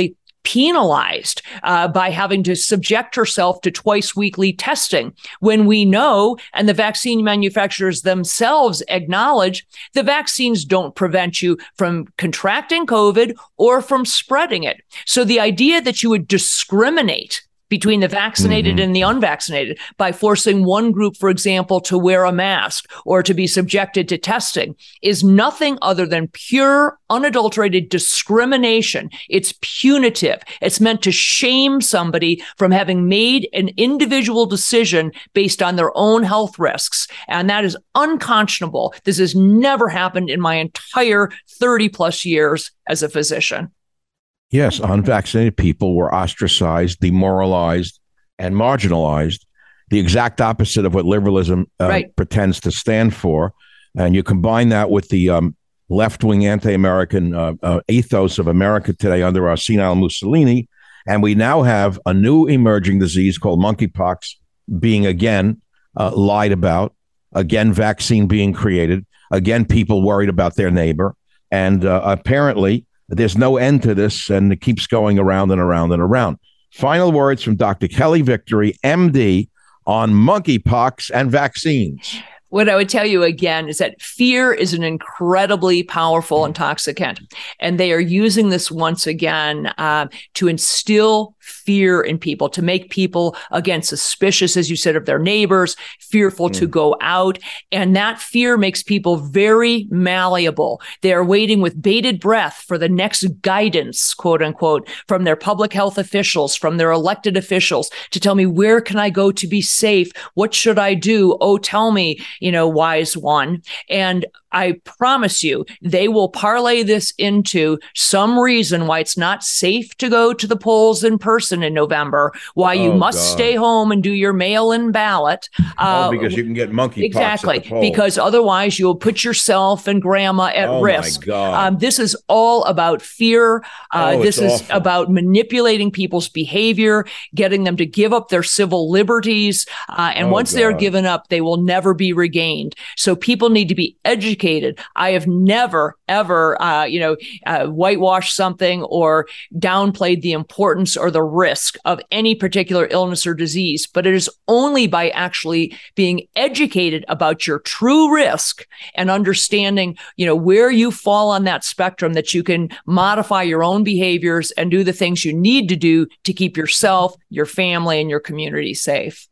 penalized uh, by having to subject herself to twice weekly testing when we know, and the vaccine manufacturers themselves acknowledge, the vaccines don't prevent you from contracting COVID or from spreading it. So the idea that you would discriminate between the vaccinated mm-hmm. and the unvaccinated by forcing one group, for example, to wear a mask or to be subjected to testing is nothing other than pure, unadulterated discrimination. It's punitive. It's meant to shame somebody from having made an individual decision based on their own health risks. And that is unconscionable. This has never happened in my entire thirty plus years as a physician. Yes, unvaccinated people were ostracized, demoralized, and marginalized, the exact opposite of what liberalism uh, right. pretends to stand for. And you combine that with the um, left-wing anti-American uh, uh, ethos of America today under our senile Mussolini, and we now have a new emerging disease called monkeypox being again uh, lied about, again vaccine being created, again people worried about their neighbor, and uh, apparently there's no end to this, and it keeps going around and around and around. Final words from Doctor Kelly Victory, M D, on monkeypox and vaccines. What I would tell you again is that fear is an incredibly powerful intoxicant, and they are using this once again uh, to instill fear in people, to make people, again, suspicious, as you said, of their neighbors, fearful mm. to go out. And that fear makes people very malleable. They are waiting with bated breath for the next guidance, quote unquote, from their public health officials, from their elected officials to tell me, where can I go to be safe? What should I do? Oh, tell me, you know, wise one. And I promise you, they will parlay this into some reason why it's not safe to go to the polls in person in November, why you oh, must God. stay home and do your mail-in ballot. Uh, oh, because you can get monkeypox exactly, at the polls. Because otherwise you'll put yourself and grandma at oh, risk. My God. Um, this is all about fear. Uh, oh, this is awful. about manipulating people's behavior, getting them to give up their civil liberties. Uh, and oh, once God. they're given up, they will never be regained. So people need to be educated. I have never, ever, uh, you know, uh, whitewashed something or downplayed the importance or the risk of any particular illness or disease. But it is only by actually being educated about your true risk and understanding, you know, where you fall on that spectrum that you can modify your own behaviors and do the things you need to do to keep yourself, your family, and your community safe.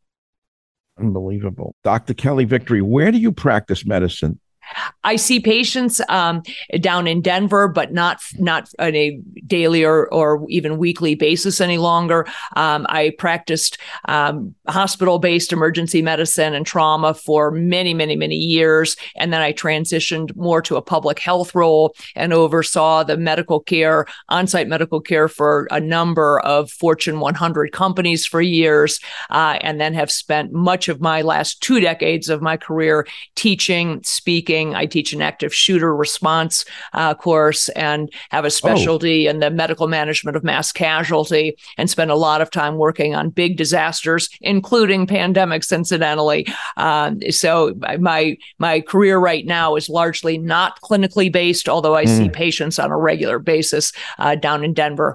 Unbelievable. Doctor Kelly Victory, where do you practice medicine? I see patients um, down in Denver, but not not on a daily or, or even weekly basis any longer. Um, I practiced um, hospital-based emergency medicine and trauma for many, many, many years. And then I transitioned more to a public health role and oversaw the medical care, on-site medical care for a number of Fortune one hundred companies for years, uh, and then have spent much of my last two decades of my career teaching, speaking. I teach an active shooter response uh, course and have a specialty oh. in the medical management of mass casualty, and spend a lot of time working on big disasters, including pandemics, incidentally. Um, so my my career right now is largely not clinically based, although I mm. see patients on a regular basis uh, down in Denver.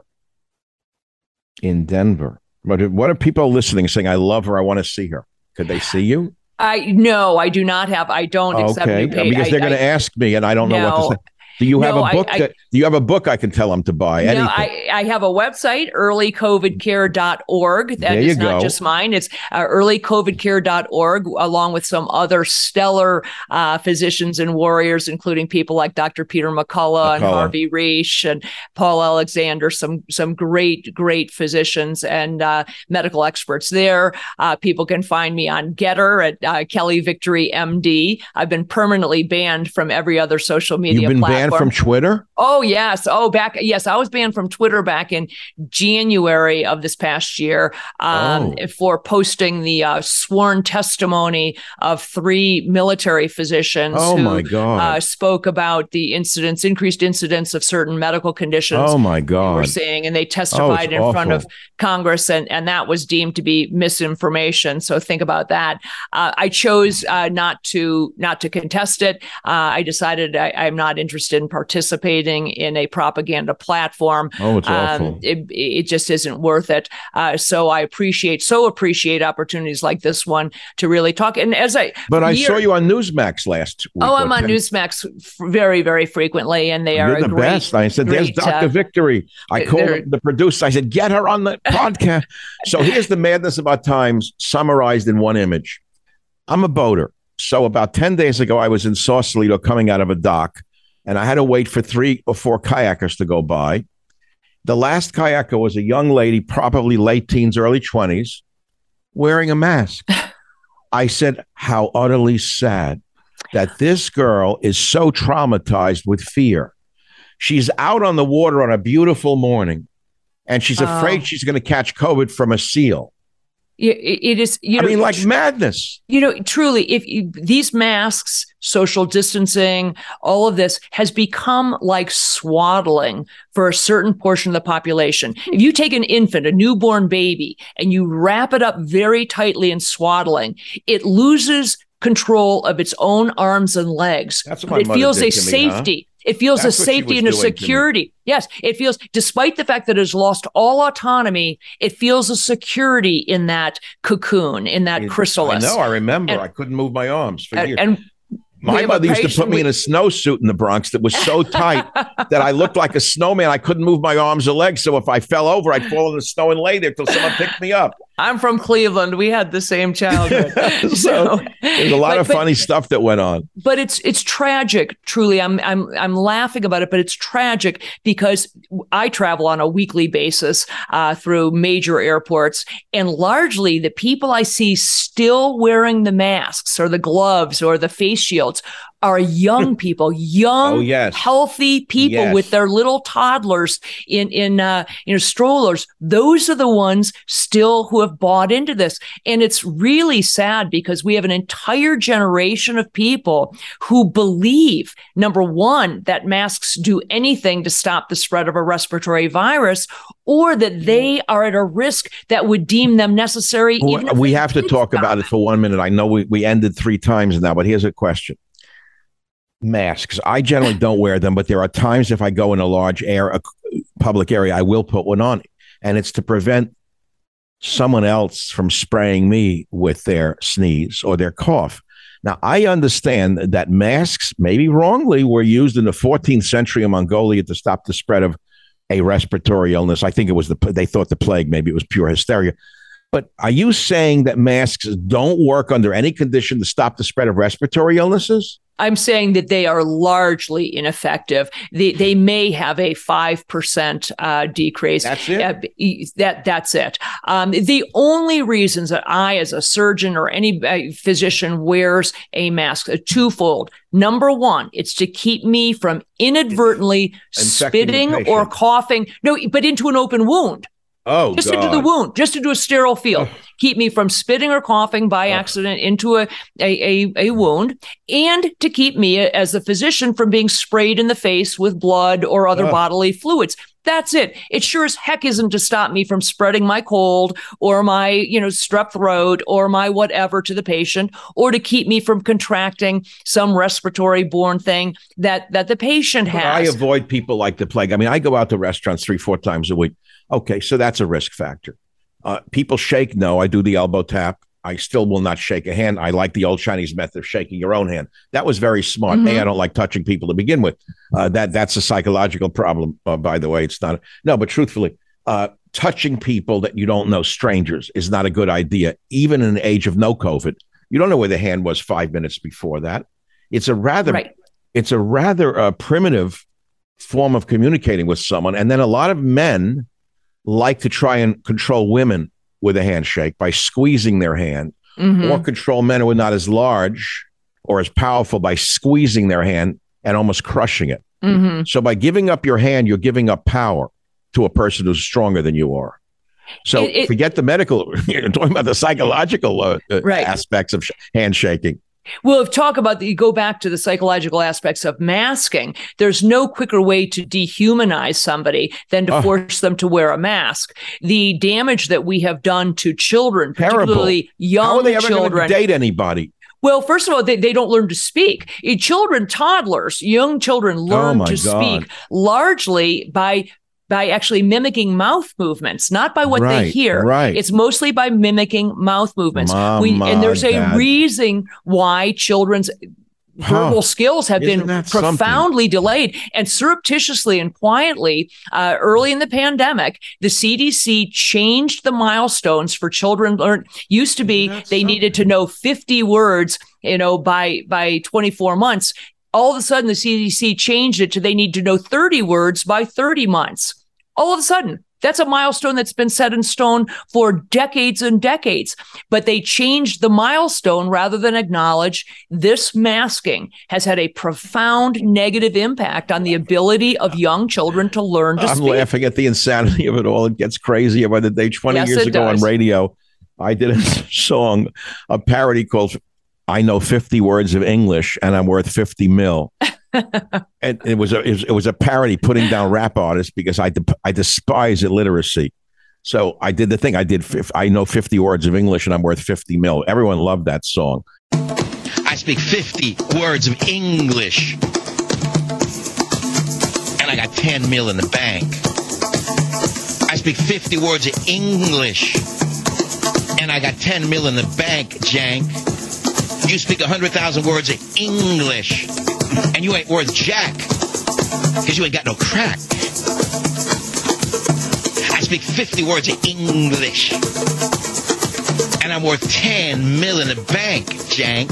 In Denver. But what are people listening saying, I love her, I want to see her? Could they see you? I no, I do not have. I don't accept okay. new pay. Because they're going to ask me, and I don't know no, what to say. Do you have no, a book? I, that, do you have a book I can tell them to buy? No, Anything? I, I have a website, early covid care dot org. That there is you not go. just mine. It's uh, early covid care dot org, along with some other stellar uh, physicians and warriors, including people like Doctor Peter McCullough, McCullough. and Harvey Reish and Paul Alexander, some some great, great physicians and uh, medical experts there. Uh, people can find me on Getter at uh, Kelly Victory M D. I've been permanently banned from every other social media You've been platform. banned from Twitter? Oh, yes. Oh, back. Yes, I was banned from Twitter back in January of this past year um, oh. for posting the uh, sworn testimony of three military physicians oh, who my God. Uh, spoke about the incidence, increased incidence of certain medical conditions. Oh, my God. We're seeing, and they testified oh, in awful. front of Congress, and, and that was deemed to be misinformation. So think about that. Uh, I chose uh, not to not to contest it. Uh, I decided I, I'm not interested in participating in a propaganda platform. Oh, it's awful. Um, it, it just isn't worth it. Uh, so I appreciate, so appreciate opportunities like this one to really talk. And as I, but I year, saw you on Newsmax last week. Oh, I'm on Newsmax very, very frequently, and they are You're the great, best. I said, "There's great, Doctor uh, Victory." I called the producer. I said, "Get her on the podcast." So here's the madness about times summarized in one image. I'm a boater. So about ten days ago, I was in Sausalito coming out of a dock, and I had to wait for three or four kayakers to go by. The last kayaker was a young lady, probably late teens, early twenties, wearing a mask. I said, how utterly sad that this girl is so traumatized with fear. She's out on the water on a beautiful morning, and she's afraid oh. she's going to catch COVID from a seal. It is, you know, I mean, like madness. You know, truly, if you, these masks, social distancing, all of this has become like swaddling for a certain portion of the population. If you take an infant, a newborn baby, and you wrap it up very tightly in swaddling, it loses control of its own arms and legs. That's what my it mother feels did a to me, safety. Huh? It feels That's a safety and a security. Yes, it feels, despite the fact that it has lost all autonomy, it feels a security in that cocoon, in that chrysalis. I know, I remember. And, I couldn't move my arms for and, years. And my mother used to put me we, in a snowsuit in the Bronx that was so tight that I looked like a snowman. I couldn't move my arms or legs. So if I fell over, I'd fall in the snow and lay there till someone picked me up. I'm from Cleveland. We had the same childhood. so, so there's a lot but, of funny but, stuff that went on. But it's it's tragic, truly. I'm I'm I'm laughing about it, but it's tragic because I travel on a weekly basis uh, through major airports, and largely the people I see still wearing the masks or the gloves or the face shields are young people, young, oh, yes. healthy people yes. with their little toddlers in in uh, you know strollers. Those are the ones still who have bought into this, and it's really sad because we have an entire generation of people who believe, number one, that masks do anything to stop the spread of a respiratory virus, or that they are at a risk that would deem them necessary. Well, even we have to talk about it for one minute. I know we, we ended three times now, but here's a question. Masks. I generally don't wear them, but there are times if I go in a large air, a public area, I will put one on, and it's to prevent someone else from spraying me with their sneeze or their cough. Now, I understand that masks, maybe wrongly, were used in the fourteenth century in Mongolia to stop the spread of a respiratory illness. I think it was the, they thought the plague, maybe it was pure hysteria. But are you saying that masks don't work under any condition to stop the spread of respiratory illnesses? I'm saying that they are largely ineffective. They they may have a five percent uh, decrease. That's it. Uh, that that's it. Um, the only reasons that I, as a surgeon or any uh, physician, wears a mask are twofold. Number one, it's to keep me from inadvertently spitting or coughing. No, but into an open wound. Oh, just God. into the wound, just into a sterile field. Keep me from spitting or coughing by accident into a, a, a, a wound, and to keep me as a physician from being sprayed in the face with blood or other Ugh. bodily fluids. That's it. It sure as heck isn't to stop me from spreading my cold or my, you know, strep throat or my whatever to the patient, or to keep me from contracting some respiratory borne thing that, that the patient But has. I avoid people like the plague. I mean, I go out to restaurants three, four times a week. Okay, so that's a risk factor. Uh, people shake. No, I do the elbow tap. I still will not shake a hand. I like the old Chinese method of shaking your own hand. That was very smart. Mm-hmm. A, I don't like touching people to begin with. Uh, that that's a psychological problem, uh, by the way. It's not. No, but truthfully, uh, touching people that you don't know, strangers, is not a good idea, even in an age of no COVID. You don't know where the hand was five minutes before that. It's a rather, right. it's a rather uh, primitive form of communicating with someone. And then a lot of men like to try and control women with a handshake by squeezing their hand, mm-hmm. or control men who are not as large or as powerful by squeezing their hand and almost crushing it. Mm-hmm. So by giving up your hand, you're giving up power to a person who's stronger than you are. So it, it, forget the medical, you're talking about the psychological uh, right. aspects of sh- handshaking. Well, if talk about the, you go back to the psychological aspects of masking, there's no quicker way to dehumanize somebody than to oh. force them to wear a mask. The damage that we have done to children, Terrible. particularly young How are they ever children. going to date anybody? Well, first of all, they, they don't learn to speak. Children, toddlers, young children learn Oh, my to God. speak largely by by actually mimicking mouth movements, not by what Right, they hear. right. It's mostly by mimicking mouth movements. Mama, we, and there's a Dad. reason why children's verbal Huh. skills have Isn't been that something? profoundly delayed. And surreptitiously and quietly, uh, early in the pandemic, the C D C changed the milestones for children. Learn used to be they needed to know fifty words, you know, by by twenty-four months. All of a sudden, the C D C changed it to they need to know thirty words by thirty months. All of a sudden, that's a milestone that's been set in stone for decades and decades. But they changed the milestone rather than acknowledge this masking has had a profound negative impact on the ability of young children to learn to I'm speak. laughing at the insanity of it all. It gets crazier by the day. twenty Yes, years it ago does. on radio, I did a song, a parody called I Know fifty Words of English and I'm Worth fifty Mil. And it was, a, it was it was a parody putting down rap artists because I, de- I despise illiteracy. So I did the thing. I did. Fif- I know fifty words of English and I'm worth fifty mil. Everyone loved that song. I speak fifty words of English, and I got ten mil in the bank. I speak fifty words of English, and I got ten mil in the bank, Jank. You speak one hundred thousand words of English, and you ain't worth jack, because you ain't got no crack. I speak fifty words of English, and I'm worth ten mil in the bank, Jank.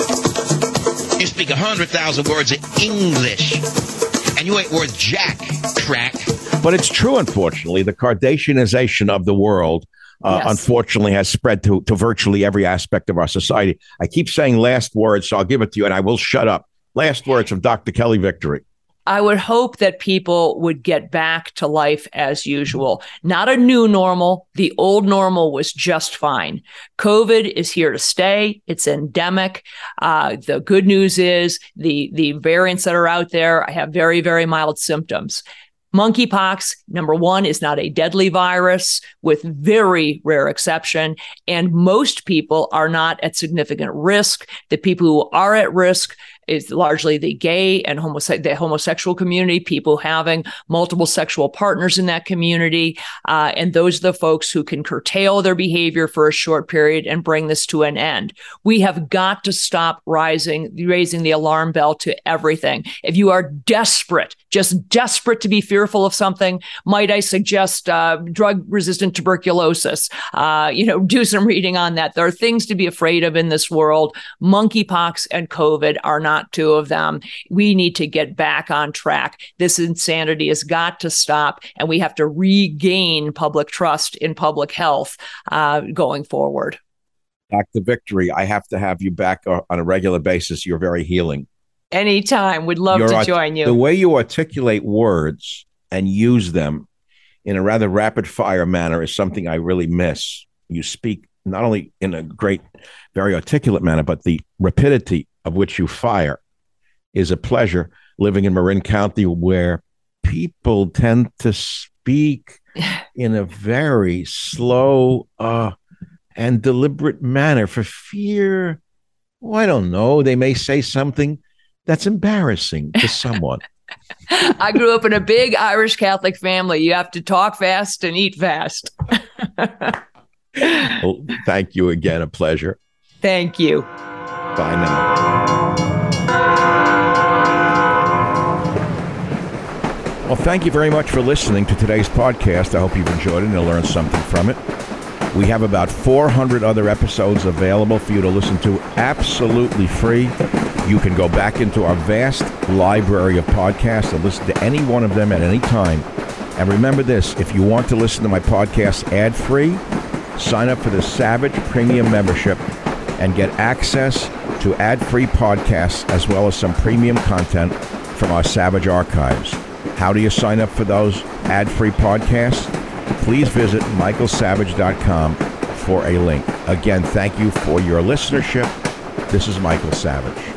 You speak one hundred thousand words of English, and you ain't worth jack, crack. But it's true, unfortunately. The Kardashianization of the world, uh, Yes. unfortunately, has spread to, to virtually every aspect of our society. I keep saying last words, so I'll give it to you, and I will shut up. Last words from Doctor Kelly Victory. I would hope that people would get back to life as usual. Not a new normal. The old normal was just fine. COVID is here to stay. It's endemic. Uh, the good news is the, the variants that are out there have very, very mild symptoms. Monkeypox, number one, is not a deadly virus with very rare exception. And most people are not at significant risk. The people who are at risk is largely the gay and homose- the homosexual community, people having multiple sexual partners in that community. Uh, and those are the folks who can curtail their behavior for a short period and bring this to an end. We have got to stop rising, raising the alarm bell to everything. If you are desperate, just desperate to be fearful of something, might I suggest uh, drug-resistant tuberculosis? Uh, you know, do some reading on that. There are things to be afraid of in this world. Monkeypox and COVID are not two of them. We need to get back on track. This insanity has got to stop, and we have to regain public trust in public health uh, going forward. Doctor Victory, I have to have you back uh, on a regular basis. You're very healing. Anytime. Would love You're to art- join you. The way you articulate words and use them in a rather rapid fire manner is something I really miss. You speak not only in a great, very articulate manner, but the rapidity of which you fire is a pleasure. Living in Marin County, where people tend to speak in a very slow uh, and deliberate manner for fear, oh, I don't know, they may say something that's embarrassing to someone. I grew up in a big Irish Catholic family. You have to talk fast and eat fast. Well, thank you again. A pleasure. Thank you. Bye now. Well, thank you very much for listening to today's podcast. I hope you've enjoyed it and learned something from it. We have about four hundred other episodes available for you to listen to absolutely free. You can go back into our vast library of podcasts and listen to any one of them at any time. And remember this, if you want to listen to my podcast ad-free, sign up for the Savage Premium membership and get access to ad-free podcasts as well as some premium content from our Savage archives. How do you sign up for those ad-free podcasts? Please visit michael savage dot com for a link. Again, thank you for your listenership. This is Michael Savage.